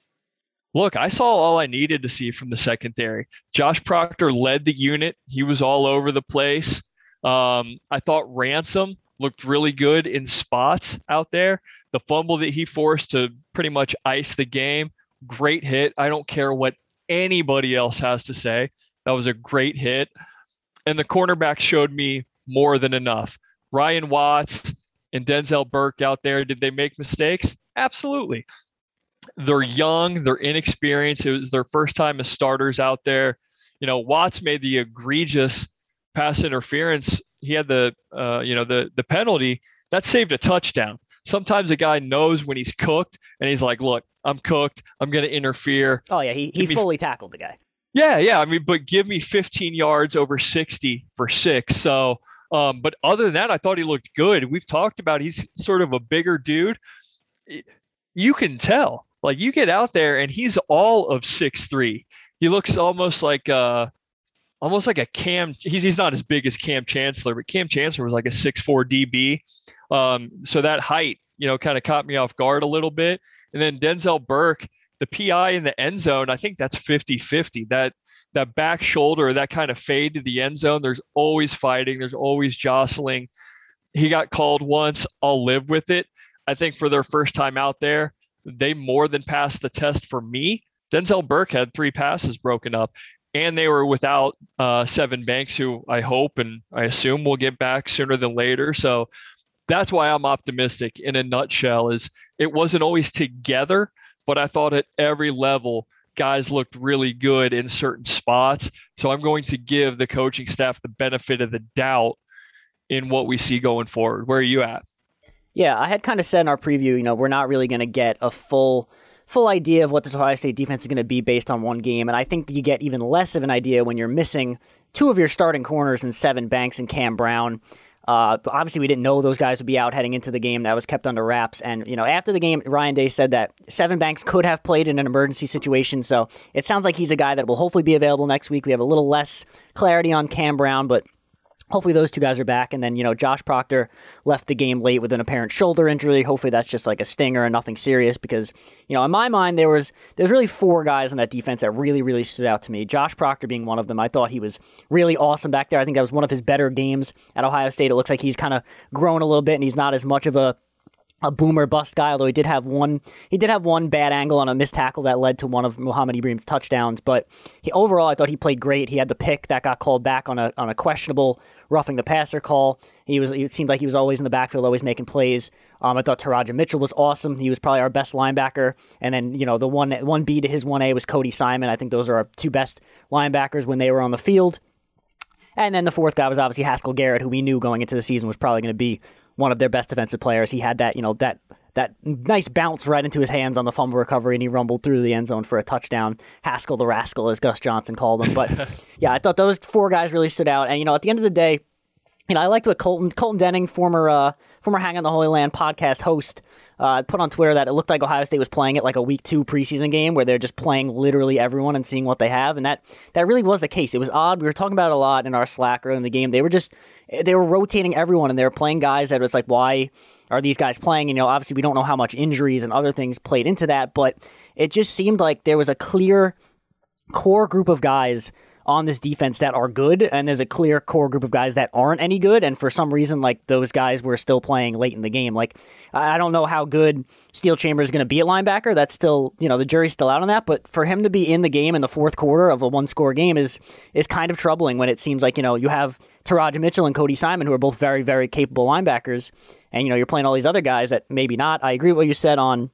look, I saw all I needed to see from the secondary. Josh Proctor led the unit. He was all over the place. Um, I thought Ransom looked really good in spots out there. The fumble that he forced to pretty much ice the game, great hit. I don't care what anybody else has to say. That was a great hit. And the cornerbacks showed me more than enough. Ryan Watts and Denzel Burke out there, did they make mistakes? Absolutely. They're young, they're inexperienced. It was their first time as starters out there. You know, Watts made the egregious pass interference. He had the, uh, you know, the the penalty that saved a touchdown. Sometimes a guy knows when he's cooked, and he's like, "Look, I'm cooked. I'm going to interfere." Oh yeah, he he me, fully tackled the guy. Yeah, yeah. I mean, but give me fifteen yards over sixty for six. So, um, but other than that, I thought he looked good. We've talked about he's sort of a bigger dude. You can tell. Like, you get out there and he's all of six three. He looks almost like uh almost like a Cam. He's he's not as big as Cam Chancellor, but Cam Chancellor was like a six four D B. Um, so that height, you know, kind of caught me off guard a little bit. And then Denzel Burke, the P I in the end zone, I think that's fifty-fifty. That that back shoulder, that kind of fade to the end zone, there's always fighting. There's always jostling. He got called once. I'll live with it. I think for their first time out there, they more than passed the test for me. Denzel Burke had three passes broken up, and they were without uh, Sevyn Banks, who I hope and I assume will get back sooner than later. So that's why I'm optimistic in a nutshell. Is it wasn't always together, but I thought at every level, guys looked really good in certain spots. So I'm going to give the coaching staff the benefit of the doubt in what we see going forward. Where are you at? Yeah, I had kind of said in our preview, you know, we're not really going to get a full full idea of what the Ohio State defense is going to be based on one game. And I think you get even less of an idea when you're missing two of your starting corners in Sevyn Banks and Cam Brown. Uh, obviously, we didn't know those guys would be out heading into the game. That was kept under wraps. And, you know, after the game, Ryan Day said that Sevyn Banks could have played in an emergency situation. So it sounds like he's a guy that will hopefully be available next week. We have a little less clarity on Cam Brown, but hopefully those two guys are back. And then, you know, Josh Proctor left the game late with an apparent shoulder injury. Hopefully that's just like a stinger and nothing serious because, you know, in my mind, there was there's really four guys on that defense that really, really stood out to me. Josh Proctor being one of them. I thought he was really awesome back there. I think that was one of his better games at Ohio State. It looks like he's kind of grown a little bit and he's not as much of a a boomer bust guy, although he did have one he did have one bad angle on a missed tackle that led to one of Mohamed Ibrahim's touchdowns. But he, overall, I thought he played great. He had the pick that got called back on a on a questionable roughing the passer call. He was it seemed like he was always in the backfield, always making plays. Um, I thought Taraja Mitchell was awesome. He was probably our best linebacker. And then, you know, the one one B to his one A was Cody Simon. I think those are our two best linebackers when they were on the field. And then the fourth guy was obviously Haskell Garrett, who we knew going into the season was probably going to be one of their best defensive players. He had that, you know, that that nice bounce right into his hands on the fumble recovery, and he rumbled through the end zone for a touchdown. Haskell the Rascal, as Gus Johnson called him. But yeah, I thought those four guys really stood out. And, you know, at the end of the day, you know, I liked what Colton Colton Denning, former uh, former Hang on the Holy Land podcast host, uh, put on Twitter that it looked like Ohio State was playing it like a week two preseason game where they're just playing literally everyone and seeing what they have. And that, that really was the case. It was odd. We were talking about it a lot in our Slack early in the game. They were just, they were rotating everyone and they were playing guys that was like, why are these guys playing? And, you know, obviously we don't know how much injuries and other things played into that, but it just seemed like there was a clear core group of guys on this defense that are good, and there's a clear core group of guys that aren't any good, and for some reason, like, those guys were still playing late in the game. Like, I don't know how good Steel Chambers is going to be at linebacker. That's still, you know, the jury's still out on that, but for him to be in the game in the fourth quarter of a one-score game is is kind of troubling when it seems like, you know, you have Taraja Mitchell and Cody Simon, who are both very, very capable linebackers, and, you know, you're playing all these other guys that maybe not. I agree with what you said on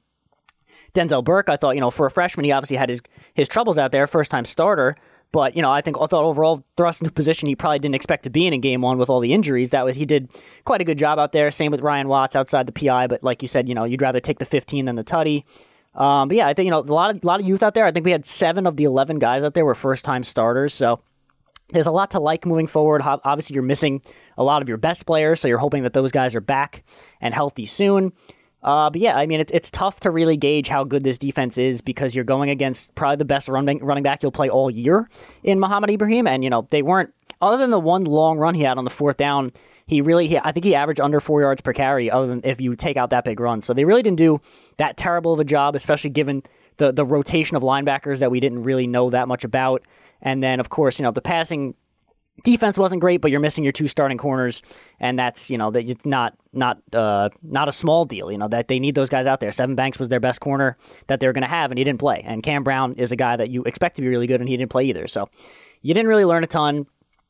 Denzel Burke. I thought, you know, for a freshman, he obviously had his, his troubles out there, first-time starter. But, you know, I think I thought overall thrust into position he probably didn't expect to be in in game one with all the injuries. That was he did quite a good job out there. Same with Ryan Watts outside the P I. But like you said, you know, you'd rather take the fifteen than the tutty. Um, but yeah, I think, you know, a lot of a lot of youth out there. I think we had seven of the eleven guys out there were first time starters. So there's a lot to like moving forward. Obviously, you're missing a lot of your best players, so you're hoping that those guys are back and healthy soon. Uh, but yeah, I mean, it, it's tough to really gauge how good this defense is because you're going against probably the best running running back you'll play all year in Mohamed Ibrahim. And, you know, they weren't, other than the one long run he had on the fourth down, he really, he, I think he averaged under four yards per carry, other than if you take out that big run. So they really didn't do that terrible of a job, especially given the, the rotation of linebackers that we didn't really know that much about. And then, of course, you know, the passing defense wasn't great, but you're missing your two starting corners, and that's, you know, that it's not not uh, not a small deal. You know, that they need those guys out there. Sevyn Banks was their best corner that they were going to have, and he didn't play. And Cam Brown is a guy that you expect to be really good, and he didn't play either. So you didn't really learn a ton.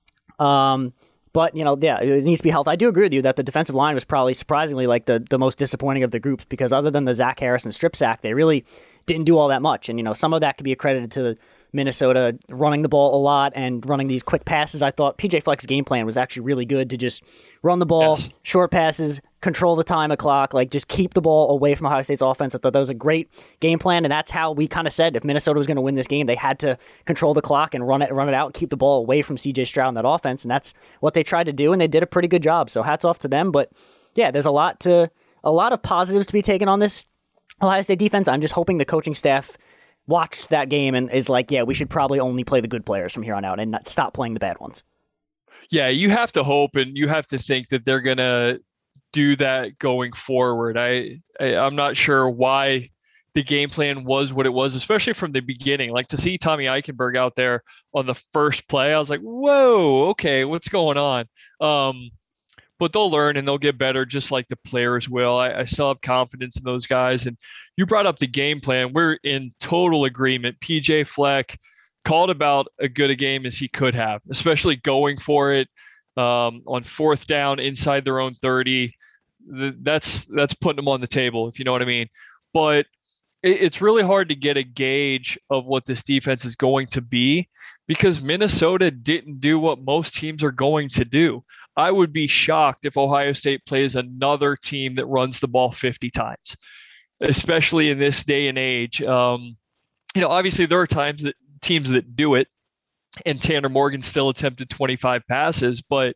Um, but, you know, yeah, it needs to be healthy. I do agree with you that the defensive line was probably surprisingly like the, the most disappointing of the groups because other than the Zach Harrison strip sack, they really didn't do all that much. And, you know, some of that could be accredited to the Minnesota running the ball a lot and running these quick passes. I thought P J Fleck's game plan was actually really good to just run the ball, yes. short passes, control the time clock, like just keep the ball away from Ohio State's offense. I thought that was a great game plan, and that's how we kind of said if Minnesota was going to win this game, they had to control the clock and run it, run it out, keep the ball away from C J Stroud in that offense, and that's what they tried to do, and they did a pretty good job. So hats off to them. But yeah, there's a lot to a lot of positives to be taken on this Ohio State defense. I'm just hoping the coaching staff watched that game and is like, yeah, we should probably only play the good players from here on out and not stop playing the bad ones. Yeah, you have to hope and you have to think that they're going to do that going forward. I, I, I'm not sure why the game plan was what it was, especially from the beginning. Like to see Tommy Eichenberg out there on the first play, I was like, whoa, okay, what's going on? Um, But they'll learn and they'll get better just like the players will. I, I still have confidence in those guys. And you brought up the game plan. We're in total agreement. P J Fleck called about as good a game as he could have, especially going for it um, on fourth down inside their own thirty. That's that's putting them on the table, if you know what I mean. But it, it's really hard to get a gauge of what this defense is going to be because Minnesota didn't do what most teams are going to do. I would be shocked if Ohio State plays another team that runs the ball fifty times, especially in this day and age. Um, you know, obviously there are times that teams that do it, and Tanner Morgan still attempted twenty-five passes, but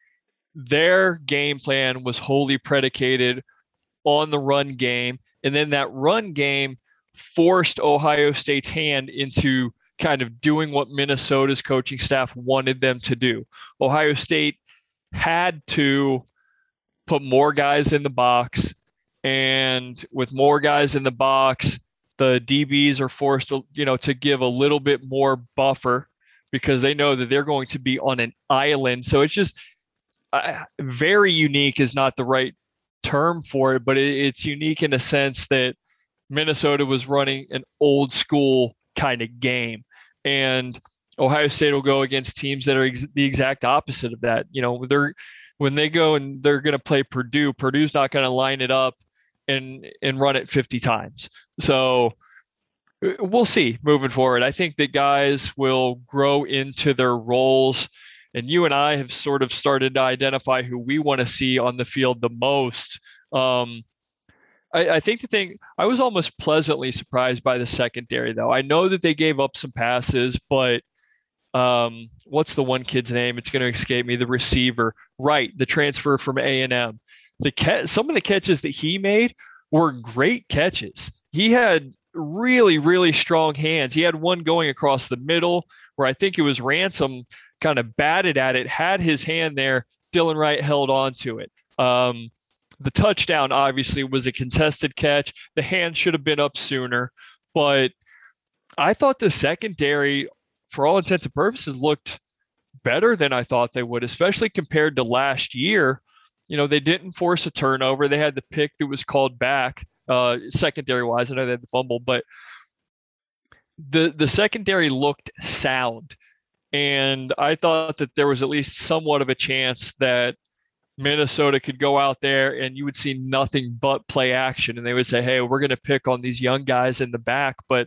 their game plan was wholly predicated on the run game. And then that run game forced Ohio State's hand into kind of doing what Minnesota's coaching staff wanted them to do. Ohio State had to put more guys in the box. And with more guys in the box, the D Bs are forced to, you know, to give a little bit more buffer because they know that they're going to be on an island. So it's just uh, very unique is not the right term for it, but it, it's unique in the sense that Minnesota was running an old school kind of game, and Ohio State will go against teams that are ex- the exact opposite of that. You know, they're when they go and they're going to play Purdue, Purdue's not going to line it up and and run it fifty times. So we'll see moving forward. I think that guys will grow into their roles, and you and I have sort of started to identify who we want to see on the field the most. Um, I, I think the thing, I was almost pleasantly surprised by the secondary, though. I know that they gave up some passes, but um, what's the one kid's name? It's going to escape me. The receiver, right? The transfer from A and M. The ca- some of the catches that he made were great catches. He had really, really strong hands. He had one going across the middle where I think it was Ransom kind of batted at it, had his hand there. Dylan Wright held on to it. Um, the touchdown obviously was a contested catch. The hand should have been up sooner, but I thought the secondary, for all intents and purposes, looked better than I thought they would, especially compared to last year. You know, they didn't force a turnover. They had the pick that was called back, uh, secondary-wise. I know they had the fumble, but the the secondary looked sound. And I thought that there was at least somewhat of a chance that Minnesota could go out there and you would see nothing but play action. And they would say, hey, we're going to pick on these young guys in the back. But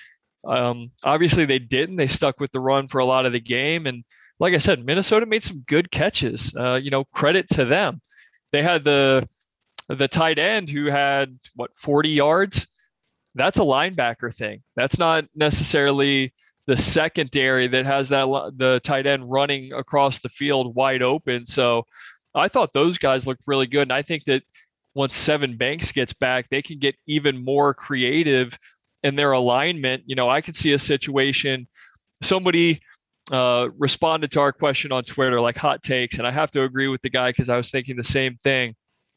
um, obviously they didn't. They stuck with the run for a lot of the game. And like I said, Minnesota made some good catches. Uh, you know, credit to them. They had the the tight end who had, what, forty yards? That's a linebacker thing. That's not necessarily the secondary that has that the tight end running across the field wide open. So I thought those guys looked really good. And I think that once Sevyn Banks gets back, they can get even more creative in their alignment. You know, I could see a situation, somebody uh, responded to our question on Twitter, like hot takes. And I have to agree with the guy because I was thinking the same thing.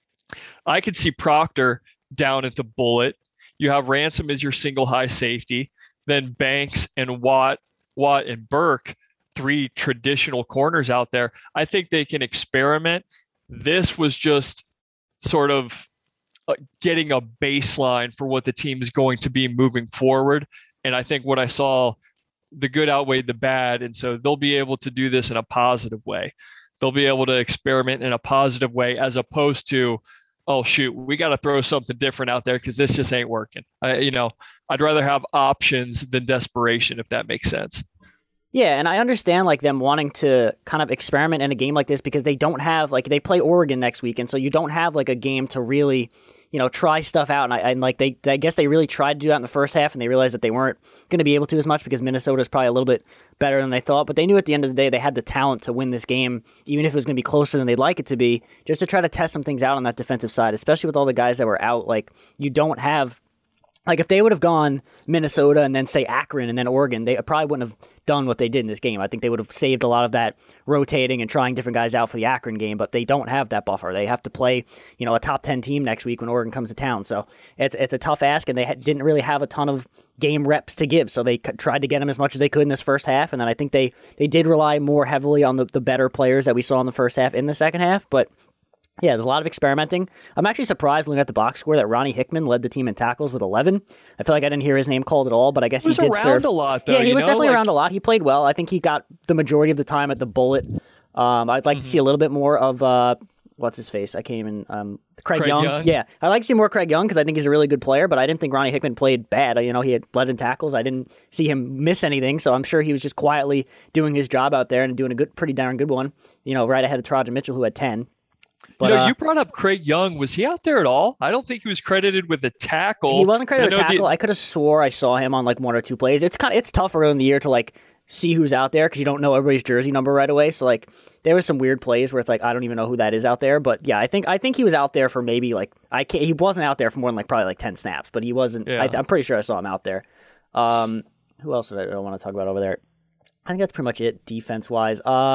I could see Proctor down at the bullet. You have Ransom as your single high safety. Then Banks and Watt, Watt and Burke, three traditional corners out there. I think they can experiment. This was just sort of getting a baseline for what the team is going to be moving forward. And I think what I saw, the good outweighed the bad. And so they'll be able to do this in a positive way. They'll be able to experiment in a positive way as opposed to, oh, shoot, we got to throw something different out there because this just ain't working. I, you know, I'd rather have options than desperation, if that makes sense. Yeah, and I understand like them wanting to kind of experiment in a game like this because they don't have, like, they play Oregon next week, and so you don't have like a game to really, you know, try stuff out. And, I, and like they, I guess they really tried to do that in the first half, and they realized that they weren't going to be able to as much because Minnesota is probably a little bit better than they thought. But they knew at the end of the day they had the talent to win this game, even if it was going to be closer than they'd like it to be, just to try to test some things out on that defensive side, especially with all the guys that were out. Like, you don't have. Like, if they would have gone Minnesota and then, say, Akron and then Oregon, they probably wouldn't have done what they did in this game. I think they would have saved a lot of that rotating and trying different guys out for the Akron game, but they don't have that buffer. They have to play, you know, a top ten team next week when Oregon comes to town. So it's it's a tough ask, and they ha- didn't really have a ton of game reps to give, so they c- tried to get them as much as they could in this first half, and then I think they, they did rely more heavily on the, the better players that we saw in the first half in the second half, but yeah, there's a lot of experimenting. I'm actually surprised looking at the box score that Ronnie Hickman led the team in tackles with eleven. I feel like I didn't hear his name called at all, but I guess he, he did around serve a lot, though. Yeah, he you was know? definitely like... around a lot. He played well. I think he got the majority of the time at the bullet. Um, I'd like mm-hmm. to see a little bit more of uh, what's his face? I can't even um, Craig, Craig Young. Young. Yeah, I'd like to see more Craig Young because I think he's a really good player. But I didn't think Ronnie Hickman played bad. You know, he had led in tackles. I didn't see him miss anything, so I'm sure he was just quietly doing his job out there and doing a good, pretty darn good one. You know, right ahead of Taraja Mitchell, who had ten. But, you know, uh, you brought up Craig Young. Was he out there at all? I don't think he was credited with a tackle. He wasn't credited with a tackle. The... I could have swore I saw him on like one or two plays. It's kind of it's tough early in the year to like see who's out there because you don't know everybody's jersey number right away. So like there was some weird plays where it's like I don't even know who that is out there. But yeah, I think I think he was out there for maybe like I can't, he wasn't out there for more than like probably like ten snaps, but he wasn't. Yeah. I, I'm pretty sure I saw him out there. Um, who else did I, I want to talk about over there? I think that's pretty much it defense wise. Uh.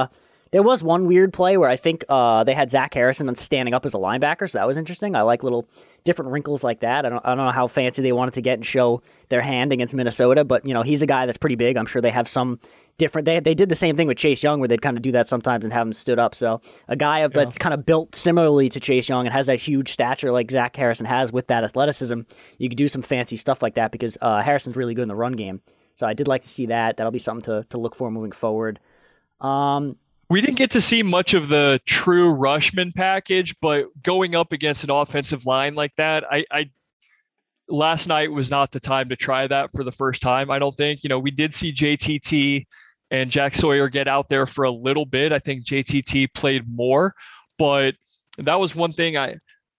There was one weird play where I think uh, they had Zach Harrison standing up as a linebacker, so that was interesting. I like little different wrinkles like that. I don't, I don't know how fancy they wanted to get and show their hand against Minnesota, but you know he's a guy that's pretty big. I'm sure they have some different. They they did the same thing with Chase Young, where they'd kind of do that sometimes and have him stood up. So a guy of, yeah. that's kind of built similarly to Chase Young and has that huge stature like Zach Harrison has with that athleticism, you could do some fancy stuff like that because uh, Harrison's really good in the run game. So I did like to see that. That'll be something to to look for moving forward. Um. We didn't get to see much of the true Rushman package, but going up against an offensive line like that, I, I last night was not the time to try that for the first time, I don't think. You know, we did see J T T and Jack Sawyer get out there for a little bit. I think J T T played more, but that was one thing I,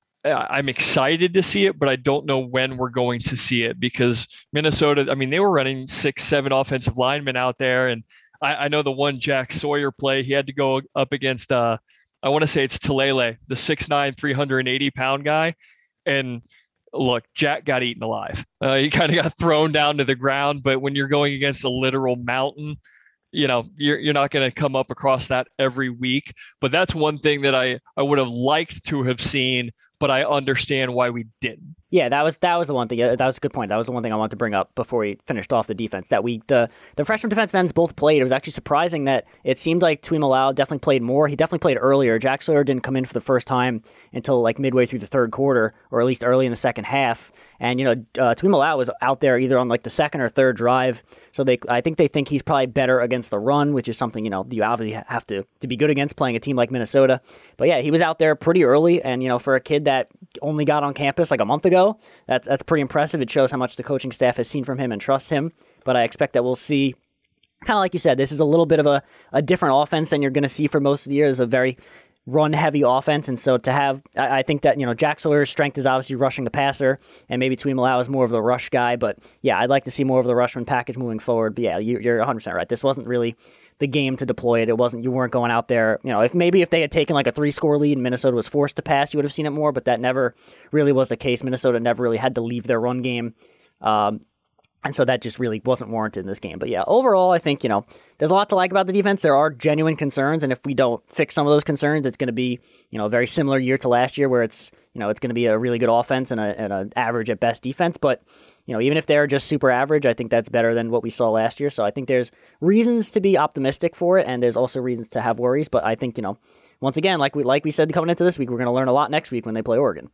I'm excited to see it, but I don't know when we're going to see it because Minnesota, I mean, they were running six, seven offensive linemen out there, and I, I know the one Jack Sawyer play, he had to go up against, uh, I want to say it's Talele, the six nine, three hundred eighty pound guy. And look, Jack got eaten alive. Uh, he kind of got thrown down to the ground, but when you're going against a literal mountain, you know, you're, you're not going to come up across that every week. But that's one thing that I, I would have liked to have seen, but I understand why we didn't. Yeah, that was that was the one thing. That was a good point. That was the one thing I wanted to bring up before we finished off the defense. That we the the freshman defensive ends both played. It was actually surprising that it seemed like Tuimoloau definitely played more. He definitely played earlier. Jack Sawyer didn't come in for the first time until like midway through the third quarter, or at least early in the second half. And you know, uh, Tuimoloau was out there either on like the second or third drive. So they, I think they think he's probably better against the run, which is something you know you obviously have to to be good against playing a team like Minnesota. But yeah, he was out there pretty early, and you know, for a kid that only got on campus like a month ago, that's that's pretty impressive. It shows how much the coaching staff has seen from him and trusts him. But I expect that we'll see, kind of like you said, this is a little bit of a, a different offense than you're going to see for most of the year. It's a very run-heavy offense. And so to have, I, I think that, you know, Jack Sawyer's strength is obviously rushing the passer, and maybe Tuimoloau is more of the rush guy. But yeah, I'd like to see more of the Rushman package moving forward. But yeah, you, you're one hundred percent right. This wasn't really the game to deploy it. It wasn't, you weren't going out there, you know, if maybe if they had taken like a three score lead and Minnesota was forced to pass, you would have seen it more, but that never really was the case. Minnesota never really had to leave their run game. Um, and so that just really wasn't warranted in this game. But yeah, overall, I think, you know, there's a lot to like about the defense. There are genuine concerns. And if we don't fix some of those concerns, it's going to be, you know, a very similar year to last year where it's, you know, it's going to be a really good offense and a, and an average at best defense. But, you know, even if they're just super average, I think that's better than what we saw last year. So I think there's reasons to be optimistic for it, and there's also reasons to have worries. But I think, you know, once again, like we like we said coming into this week, we're going to learn a lot next week when they play Oregon.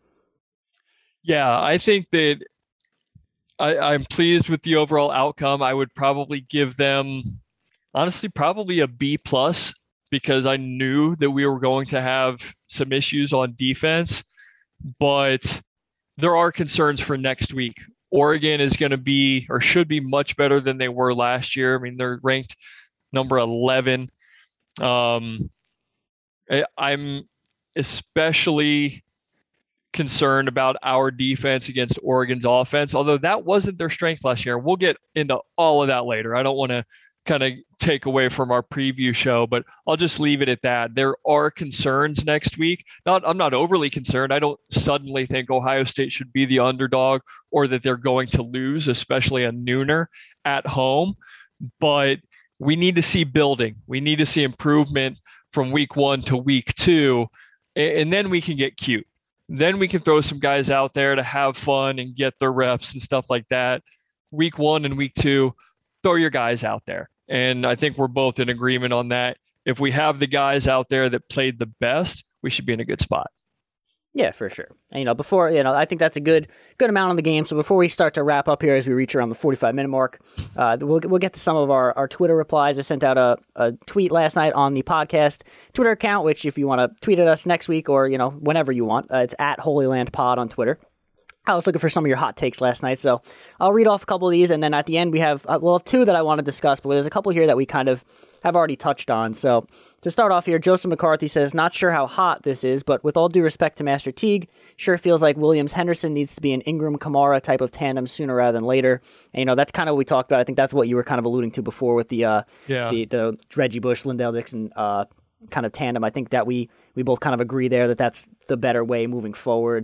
Yeah, I think that I, I'm pleased with the overall outcome. I would probably give them, honestly, probably a B plus because I knew that we were going to have some issues on defense, but there are concerns for next week. Oregon is going to be, or should be, much better than they were last year. I mean, they're ranked number eleven. Um, I, I'm especially concerned about our defense against Oregon's offense, although that wasn't their strength last year. We'll get into all of that later. I don't want to kind of take away from our preview show, but I'll just leave it at that. There are concerns next week. Not, I'm not overly concerned. I don't suddenly think Ohio State should be the underdog or that they're going to lose, especially a nooner at home. But we need to see building. We need to see improvement from week one to week two, and then we can get cute. Then we can throw some guys out there to have fun and get their reps and stuff like that. Week one and week two, throw your guys out there. And I think we're both in agreement on that. If we have the guys out there that played the best, we should be in a good spot. Yeah, for sure. And, you know, before, you know, I think that's a good good amount on the game. So before we start to wrap up here as we reach around the forty-five minute mark, uh, we'll we'll get to some of our, our Twitter replies. I sent out a, a tweet last night on the podcast Twitter account, which if you want to tweet at us next week or, you know, whenever you want, uh, it's at Holy Land Pod on Twitter. I was looking for some of your hot takes last night, so I'll read off a couple of these, and then at the end we have, uh, we'll have two that I want to discuss, but there's a couple here that we kind of have already touched on. So to start off here, Joseph McCarthy says, not sure how hot this is, but with all due respect to Master Teague, sure feels like Williams-Henderson needs to be an Ingram-Kamara type of tandem sooner rather than later. And, you know, that's kind of what we talked about. I think that's what you were kind of alluding to before with the uh, yeah. the, the Reggie Bush, Lindell Dixon uh, kind of tandem. I think that we, we both kind of agree there that that's the better way moving forward.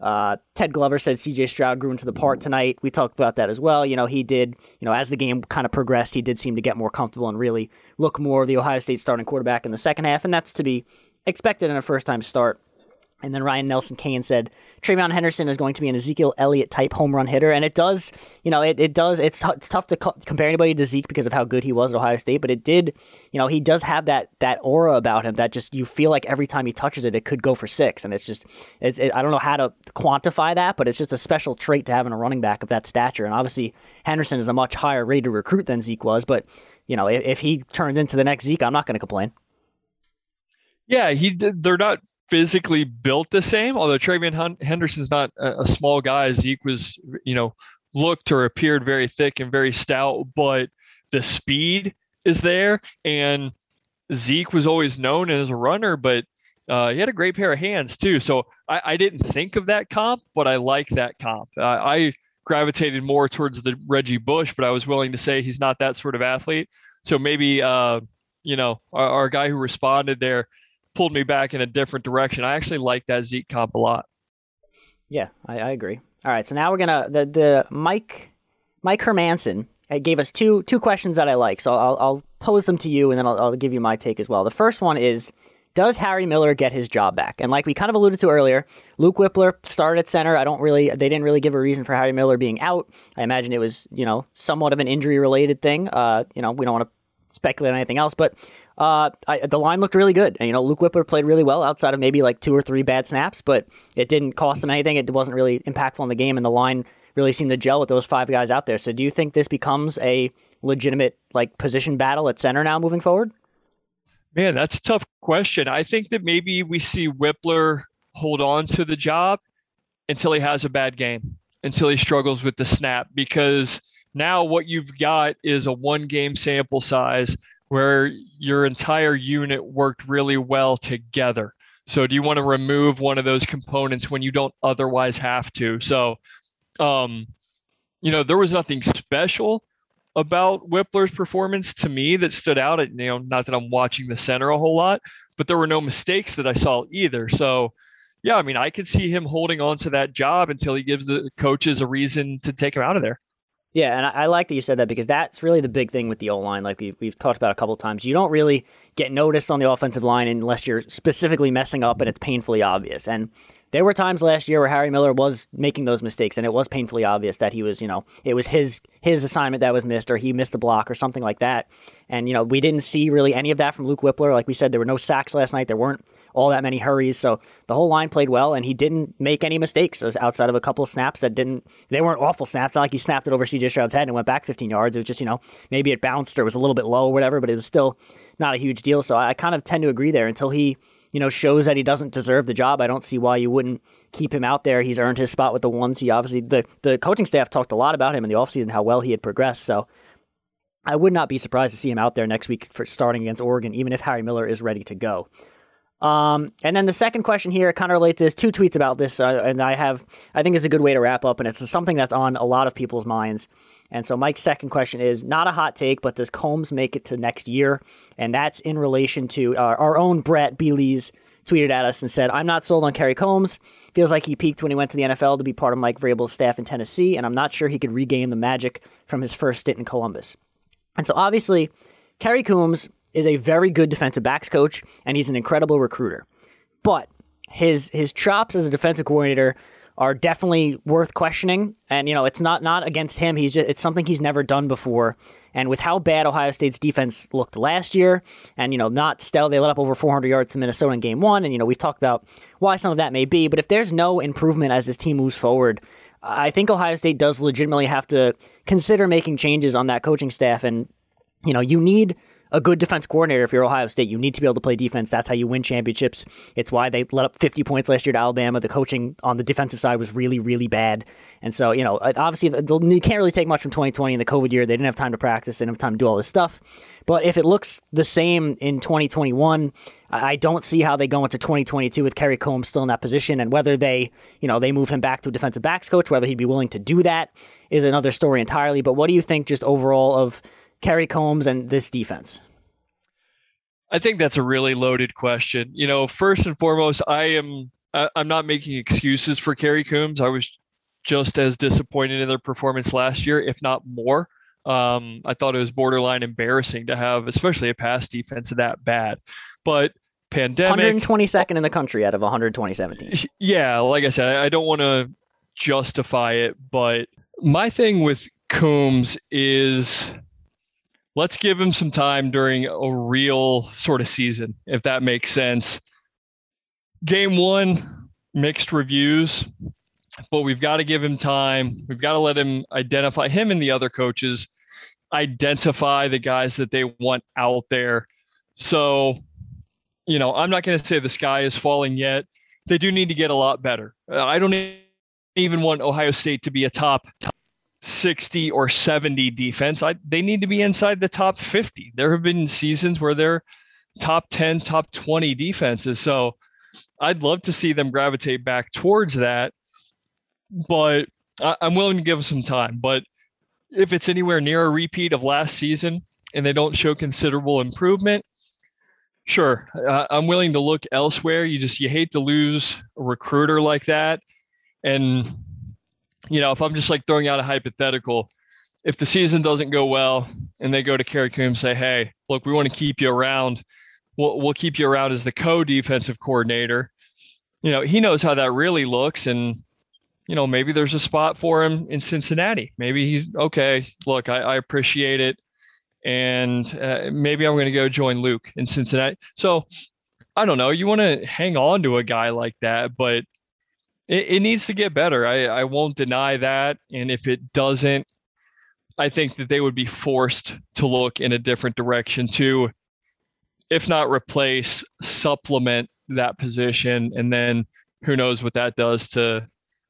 Uh, Ted Glover said C J Stroud grew into the part tonight. We talked about that as well. You know, he did, you know, as the game kind of progressed, he did seem to get more comfortable and really look more of the Ohio State starting quarterback in the second half, and that's to be expected in a first-time start. And then Ryan Nelson Kane said TreVeyon Henderson is going to be an Ezekiel Elliott type home run hitter, and it does, you know, it, it does. It's it's tough to co- compare anybody to Zeke because of how good he was at Ohio State, but it did, you know, he does have that that aura about him that just you feel like every time he touches it, it could go for six, and it's just, it, it, I don't know how to quantify that, but it's just a special trait to have in a running back of that stature. And obviously Henderson is a much higher rated recruit than Zeke was, but you know, if, if he turns into the next Zeke, I'm not going to complain. Yeah, he did. They're not physically built the same, although TreVeyon Henderson's not a, a small guy. Zeke was, you know, looked or appeared very thick and very stout, but the speed is there. And Zeke was always known as a runner, but uh, he had a great pair of hands too. So I, I didn't think of that comp, but I like that comp. Uh, I gravitated more towards the Reggie Bush, but I was willing to say he's not that sort of athlete. So maybe, uh, you know, our, our guy who responded there pulled me back in a different direction. I actually like that Zeke comp a lot. Yeah, I, I agree. All right, so now we're gonna the the Mike Mike Hermanson gave us two two questions that I like. So I'll I'll pose them to you, and then I'll, I'll give you my take as well. The first one is, does Harry Miller get his job back? And like we kind of alluded to earlier, Luke Whippler started at center. I don't really they didn't really give a reason for Harry Miller being out. I imagine it was, you know, somewhat of an injury related thing. Uh, you know, we don't want to speculate on anything else, but Uh, I, the line looked really good. And, you know, Luke Whippler played really well outside of maybe like two or three bad snaps, but it didn't cost him anything. It wasn't really impactful in the game, and the line really seemed to gel with those five guys out there. So do you think this becomes a legitimate like position battle at center now moving forward? Man, that's a tough question. I think that maybe we see Whippler hold on to the job until he has a bad game, until he struggles with the snap, because now what you've got is a one game sample size where your entire unit worked really well together. So do you want to remove one of those components when you don't otherwise have to? So, um, you know, there was nothing special about Whippler's performance to me that stood out. You know, not that I'm watching the center a whole lot, but there were no mistakes that I saw either. So, yeah, I mean, I could see him holding on to that job until he gives the coaches a reason to take him out of there. Yeah, and I, I like that you said that, because that's really the big thing with the O-line, like we've, we've talked about a couple of times. You don't really get noticed on the offensive line unless you're specifically messing up and it's painfully obvious. And there were times last year where Harry Miller was making those mistakes, and it was painfully obvious that he was, you know, it was his his assignment that was missed, or he missed a block or something like that. And, you know, we didn't see really any of that from Luke Whippler. Like we said, there were no sacks last night. There weren't all that many hurries. So the whole line played well, and he didn't make any mistakes. It was outside of a couple of snaps that didn't, they weren't awful snaps. It's not like he snapped it over C J Stroud's head and went back fifteen yards. It was just, you know, maybe it bounced or was a little bit low or whatever, but it was still not a huge deal. So I kind of tend to agree there. Until he, you know, shows that he doesn't deserve the job, I don't see why you wouldn't keep him out there. He's earned his spot with the ones. He obviously, the, the coaching staff talked a lot about him in the offseason, how well he had progressed. So I would not be surprised to see him out there next week for starting against Oregon, even if Harry Miller is ready to go. Um, and then the second question here kind of relates to this, two tweets about this, uh, and I have, I think it's a good way to wrap up, and it's something that's on a lot of people's minds. And so Mike's second question is not a hot take, but does Combs make it to next year? And that's in relation to uh, our own Brett Beelys tweeted at us and said, I'm not sold on Kerry Combs. Feels like he peaked when he went to the N F L to be part of Mike Vrabel's staff in Tennessee, and I'm not sure he could regain the magic from his first stint in Columbus. And so obviously, Kerry Combs is a very good defensive backs coach, and he's an incredible recruiter. But his his chops as a defensive coordinator are definitely worth questioning. And, you know, it's not not against him. He's just, it's something he's never done before. And with how bad Ohio State's defense looked last year, and, you know, not still, they let up over four hundred yards to Minnesota in game one. And, you know, we've talked about why some of that may be. But if there's no improvement as this team moves forward, I think Ohio State does legitimately have to consider making changes on that coaching staff. And, you know, you need a good defense coordinator if you're Ohio State. You need to be able to play defense. That's how you win championships. It's why they let up fifty points last year to Alabama. The coaching on the defensive side was really, really bad. And so, you know, obviously you can't really take much from twenty twenty in the COVID year. They didn't have time to practice. They didn't have time to do all this stuff. But if it looks the same in twenty twenty-one, I don't see how they go into twenty twenty-two with Kerry Combs still in that position. And whether they, you know, they move him back to a defensive backs coach, whether he'd be willing to do that is another story entirely. But what do you think just overall of Kerry Combs and this defense? I think that's a really loaded question. You know, first and foremost, I am I, I'm not making excuses for Kerry Coombs. I was just as disappointed in their performance last year, if not more. Um, I thought it was borderline embarrassing to have, especially a pass defense that bad. But pandemic, one hundred twenty-second in the country out of one hundred twenty-seven teams. Yeah, like I said, I don't want to justify it, but my thing with Coombs is let's give him some time during a real sort of season, if that makes sense. Game one, mixed reviews, but we've got to give him time. We've got to let him identify, him and the other coaches, identify the guys that they want out there. So, you know, I'm not going to say the sky is falling yet. They do need to get a lot better. Uh, I don't even want Ohio State to be a top, top sixty or seventy defense. I, they need to be inside the top fifty. There have been seasons where they're top ten, top twenty defenses. So I'd love to see them gravitate back towards that, but I, I'm willing to give them some time. But if it's anywhere near a repeat of last season and they don't show considerable improvement, sure, uh, I'm willing to look elsewhere. You just, you hate to lose a recruiter like that. And, you know, if I'm just like throwing out a hypothetical, if the season doesn't go well and they go to Kerry Coombs and say, hey, look, we want to keep you around. We'll, we'll keep you around as the co-defensive coordinator. You know, he knows how that really looks. And, you know, maybe there's a spot for him in Cincinnati. Maybe he's okay. Look, I, I appreciate it. And uh, maybe I'm going to go join Luke in Cincinnati. So I don't know. You want to hang on to a guy like that, but it, it needs to get better. I, I won't deny that. And if it doesn't, I think that they would be forced to look in a different direction to, if not replace, supplement that position. And then who knows what that does to,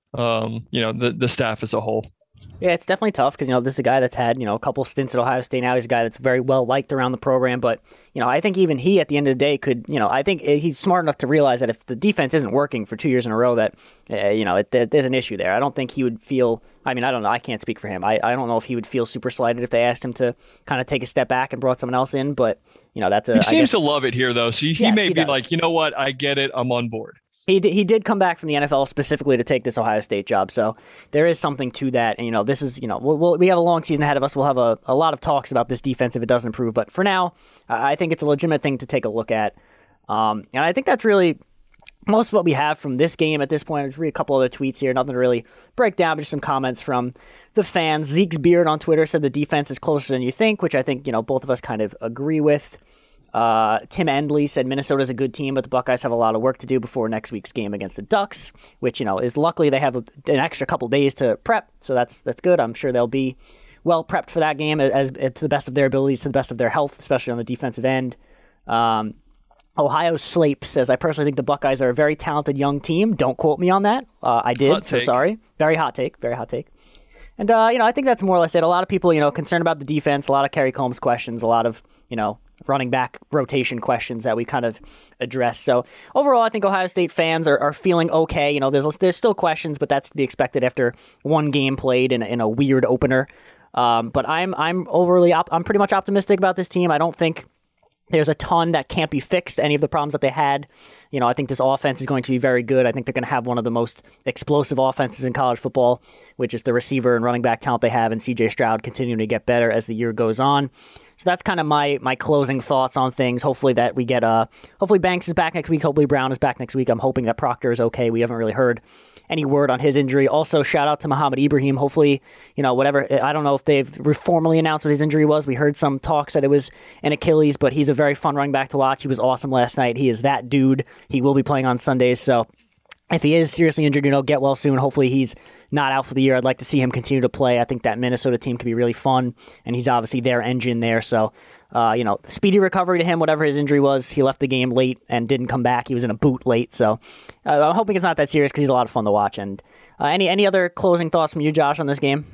um, you know, the, the staff as a whole. Yeah, it's definitely tough because, you know, this is a guy that's had, you know, a couple stints at Ohio State now. He's a guy that's very well liked around the program. But, you know, I think even he at the end of the day could, you know, I think he's smart enough to realize that if the defense isn't working for two years in a row, that, uh, you know, it, there's an issue there. I don't think he would feel, I mean, I don't know. I can't speak for him. I, I don't know if he would feel super slighted if they asked him to kind of take a step back and brought someone else in. But, you know, that's a. He seems I guess, to love it here, though. So he yes, may he be does. like, you know what? I get it. I'm on board. He did, he did come back from the N F L specifically to take this Ohio State job, so there is something to that. And, you know, this is, you know, we'll, we'll, we have a long season ahead of us. We'll have a, a lot of talks about this defense if it doesn't improve. But for now, I think it's a legitimate thing to take a look at. Um, and I think that's really most of what we have from this game at this point. I'll just read a couple other tweets here, nothing to really break down, but just some comments from the fans. Zeke's Beard on Twitter said the defense is closer than you think, which I think, you know, both of us kind of agree with. Uh, Tim Endley said Minnesota's a good team, but the Buckeyes have a lot of work to do before next week's game against the Ducks, which, you know, is luckily they have a, an extra couple days to prep, so that's that's good. I'm sure they'll be well prepped for that game as, as to the best of their abilities, to the best of their health, especially on the defensive end. Um, Ohio Slape says, I personally think the Buckeyes are a very talented young team. Don't quote me on that. Uh, I did, Hot so take. sorry. Very hot take, very hot take. And, uh, you know, I think that's more or less it. A lot of people, you know, concerned about the defense, a lot of Kerry Combs questions, a lot of, you know, running back rotation questions that we kind of addressed. So overall, I think Ohio State fans are, are feeling okay. You know, there's there's still questions, but that's to be expected after one game played in a, in a weird opener. Um, but I'm I'm overly op- I'm pretty much optimistic about this team. I don't think there's a ton that can't be fixed, any of the problems that they had. You know, I think this offense is going to be very good. I think they're going to have one of the most explosive offenses in college football, which is the receiver and running back talent they have, and C J Stroud continuing to get better as the year goes on. So that's kind of my my closing thoughts on things. Hopefully that we get, uh, hopefully Banks is back next week. Hopefully Brown is back next week. I'm hoping that Proctor is okay. We haven't really heard any word on his injury. Also, shout out to Muhammad Ibrahim. Hopefully, you know, whatever, I don't know if they've formally announced what his injury was. We heard some talks that it was an Achilles, but he's a very fun running back to watch. He was awesome last night. He is that dude. He will be playing on Sundays. So if he is seriously injured, you know, get well soon. Hopefully he's not out for the year. I'd like to see him continue to play. I think that Minnesota team could be really fun, and he's obviously their engine there. So, uh, you know, speedy recovery to him, whatever his injury was. He left the game late and didn't come back. He was in a boot late. So uh, I'm hoping it's not that serious because he's a lot of fun to watch. And uh, any any other closing thoughts from you, Josh, on this game?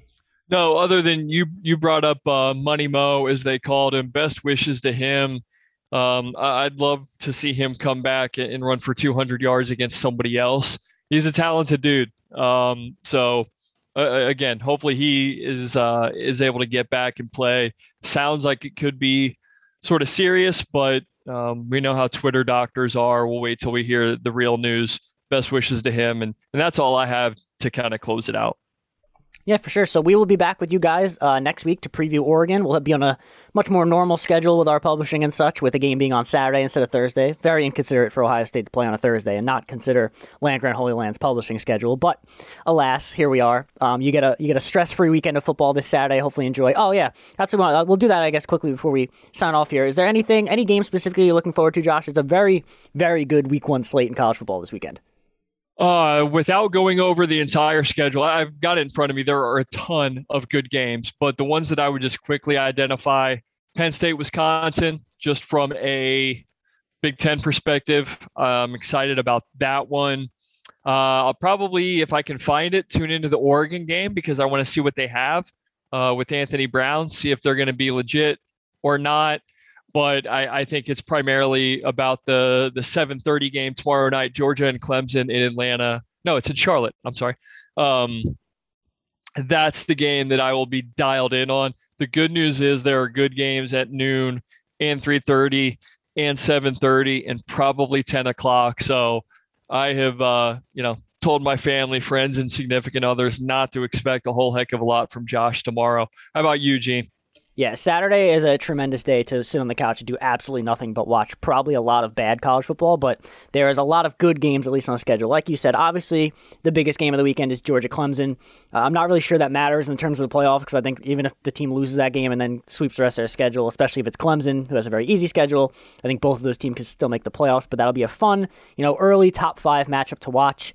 No, other than you you brought up uh, Money Mo, as they called him. Best wishes to him. Um, I'd love to see him come back and run for two hundred yards against somebody else. He's a talented dude. Um, so uh, again, hopefully he is uh, is able to get back and play. Sounds like it could be sort of serious, but um, we know how Twitter doctors are. We'll wait till we hear the real news best wishes to him. And, and that's all I have to kind of close it out. Yeah, for sure. So we will be back with you guys uh, next week to preview Oregon. We'll be on a much more normal schedule with our publishing and such, with the game being on Saturday instead of Thursday. Very inconsiderate for Ohio State to play on a Thursday and not consider Land-Grant Holy Land's publishing schedule. But alas, here we are. Um, you get a you get a stress-free weekend of football this Saturday. Hopefully enjoy. Oh, yeah. That's what we want. We'll do that, I guess, quickly before we sign off here. Is there anything, any game specifically you're looking forward to, Josh? It's a very, very good week one slate in college football this weekend. Uh, without going over the entire schedule, I've got it in front of me. There are a ton of good games, but the ones that I would just quickly identify, Penn State, Wisconsin, just from a Big Ten perspective, I'm excited about that one. Uh, I'll probably, if I can find it, tune into the Oregon game because I want to see what they have uh, with Anthony Brown, see if they're going to be legit or not. But I, I think it's primarily about the the seven thirty game tomorrow night, Georgia and Clemson in Atlanta. No, it's in Charlotte. I'm sorry. Um, that's the game that I will be dialed in on. The good news is there are good games at noon and three thirty and seven thirty and probably ten o'clock. So I have, uh, you know, told my family, friends, and significant others not to expect a whole heck of a lot from Josh tomorrow. How about you, Gene? Yeah, Saturday is a tremendous day to sit on the couch and do absolutely nothing but watch probably a lot of bad college football, but there is a lot of good games, at least on the schedule. Like you said, obviously, the biggest game of the weekend is Georgia-Clemson. Uh, I'm not really sure that matters in terms of the playoff because I think even if the team loses that game and then sweeps the rest of their schedule, especially if it's Clemson, who has a very easy schedule, I think both of those teams can still make the playoffs, but that'll be a fun, you know, early top five matchup to watch.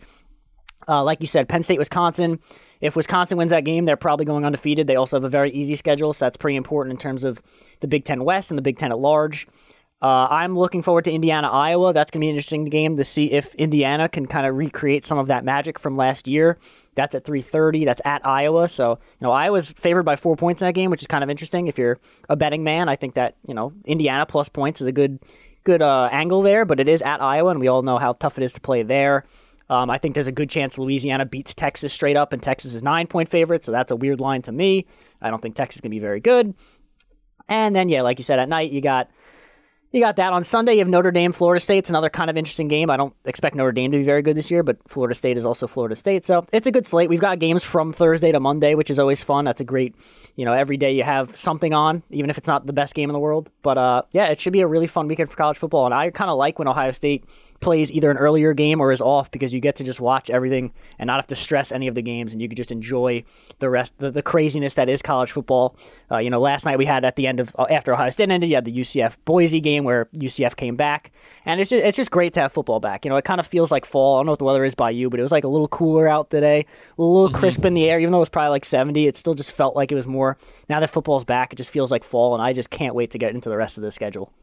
Uh, like you said, Penn State, Wisconsin. If Wisconsin wins that game, they're probably going undefeated. They also have a very easy schedule, so that's pretty important in terms of the Big Ten West and the Big Ten at large. Uh, I'm looking forward to Indiana, Iowa. That's going to be an interesting game to see if Indiana can kind of recreate some of that magic from last year. That's at three thirty. That's at Iowa. So, you know, Iowa's favored by four points in that game, which is kind of interesting. If you're a betting man, I think that, you know, Indiana plus points is a good good uh, angle there, but it is at Iowa, and we all know how tough it is to play there. Um, I think there's a good chance Louisiana beats Texas straight up, and Texas is nine-point favorite, so that's a weird line to me. I don't think Texas is going to be very good. And then, yeah, like you said, at night, you got you got that. On Sunday, you have Notre Dame, Florida State. It's another kind of interesting game. I don't expect Notre Dame to be very good this year, but Florida State is also Florida State. So it's a good slate. We've got games from Thursday to Monday, which is always fun. That's a great, you know, every day you have something on, even if it's not the best game in the world. But, uh, yeah, it should be a really fun weekend for college football. And I kind of like when Ohio State plays either an earlier game or is off because you get to just watch everything and not have to stress any of the games, and you can just enjoy the rest, the, the craziness that is college football. Uh, you know, last night we had at the end of, uh, after Ohio State ended, you had the U C F Boise game where U C F came back, and it's just, it's just great to have football back. You know, it kind of feels like fall. I don't know what the weather is by you, but it was like a little cooler out today, a little mm-hmm. crisp in the air, even though it was probably like seventy, it still just felt like it was more, now that football's back, it just feels like fall, and I just can't wait to get into the rest of the schedule.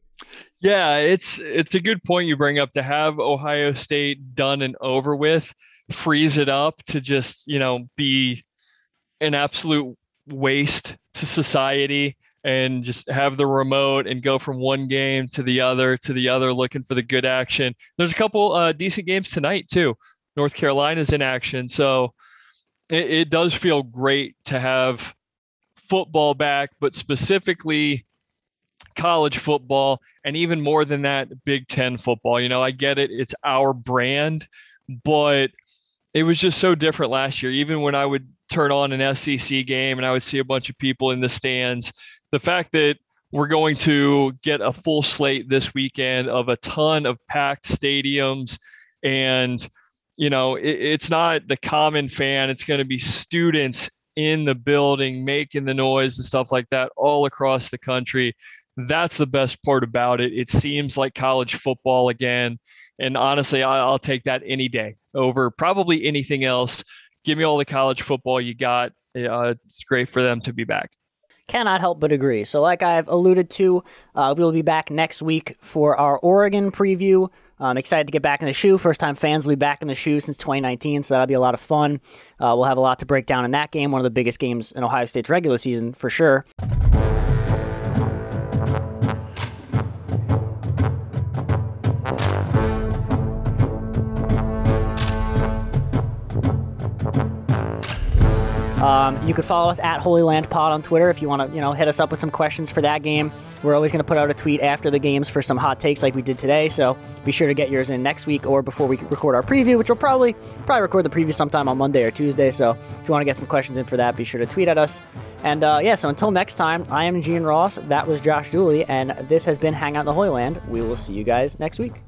Yeah, it's it's a good point you bring up. To have Ohio State done and over with frees it up to just, you know, be an absolute waste to society and just have the remote and go from one game to the other to the other looking for the good action. There's a couple uh, decent games tonight too. North Carolina's in action, so it, it does feel great to have football back, but specifically college football, and even more than that, Big Ten football. You know, I get it. It's our brand, but it was just so different last year. Even when I would turn on an S E C game and I would see a bunch of people in the stands, the fact that we're going to get a full slate this weekend of a ton of packed stadiums, and, you know, it, it's not the common fan. It's going to be students in the building making the noise and stuff like that all across the country. That's the best part about it. It seems like college football again. And honestly, I'll take that any day over probably anything else. Give me all the college football you got. Uh, it's great for them to be back. Cannot help but agree. So like I've alluded to, uh, we'll be back next week for our Oregon preview. I'm excited to get back in the shoe. First time fans will be back in the shoe since twenty nineteen, so that'll be a lot of fun. Uh, we'll have a lot to break down in that game, one of the biggest games in Ohio State's regular season for sure. Um, you could follow us at Holy Land Pod on Twitter if you want to, you know, hit us up with some questions for that game. We're always going to put out a tweet after the games for some hot takes like we did today, so be sure to get yours in next week or before we record our preview, which we'll probably probably record the preview sometime on Monday or Tuesday. So if you want to get some questions in for that, be sure to tweet at us. And uh, yeah, so until next time, I am Gene Ross. That was Josh Dooley, and this has been Hang Out in the Holy Land. We will see you guys next week.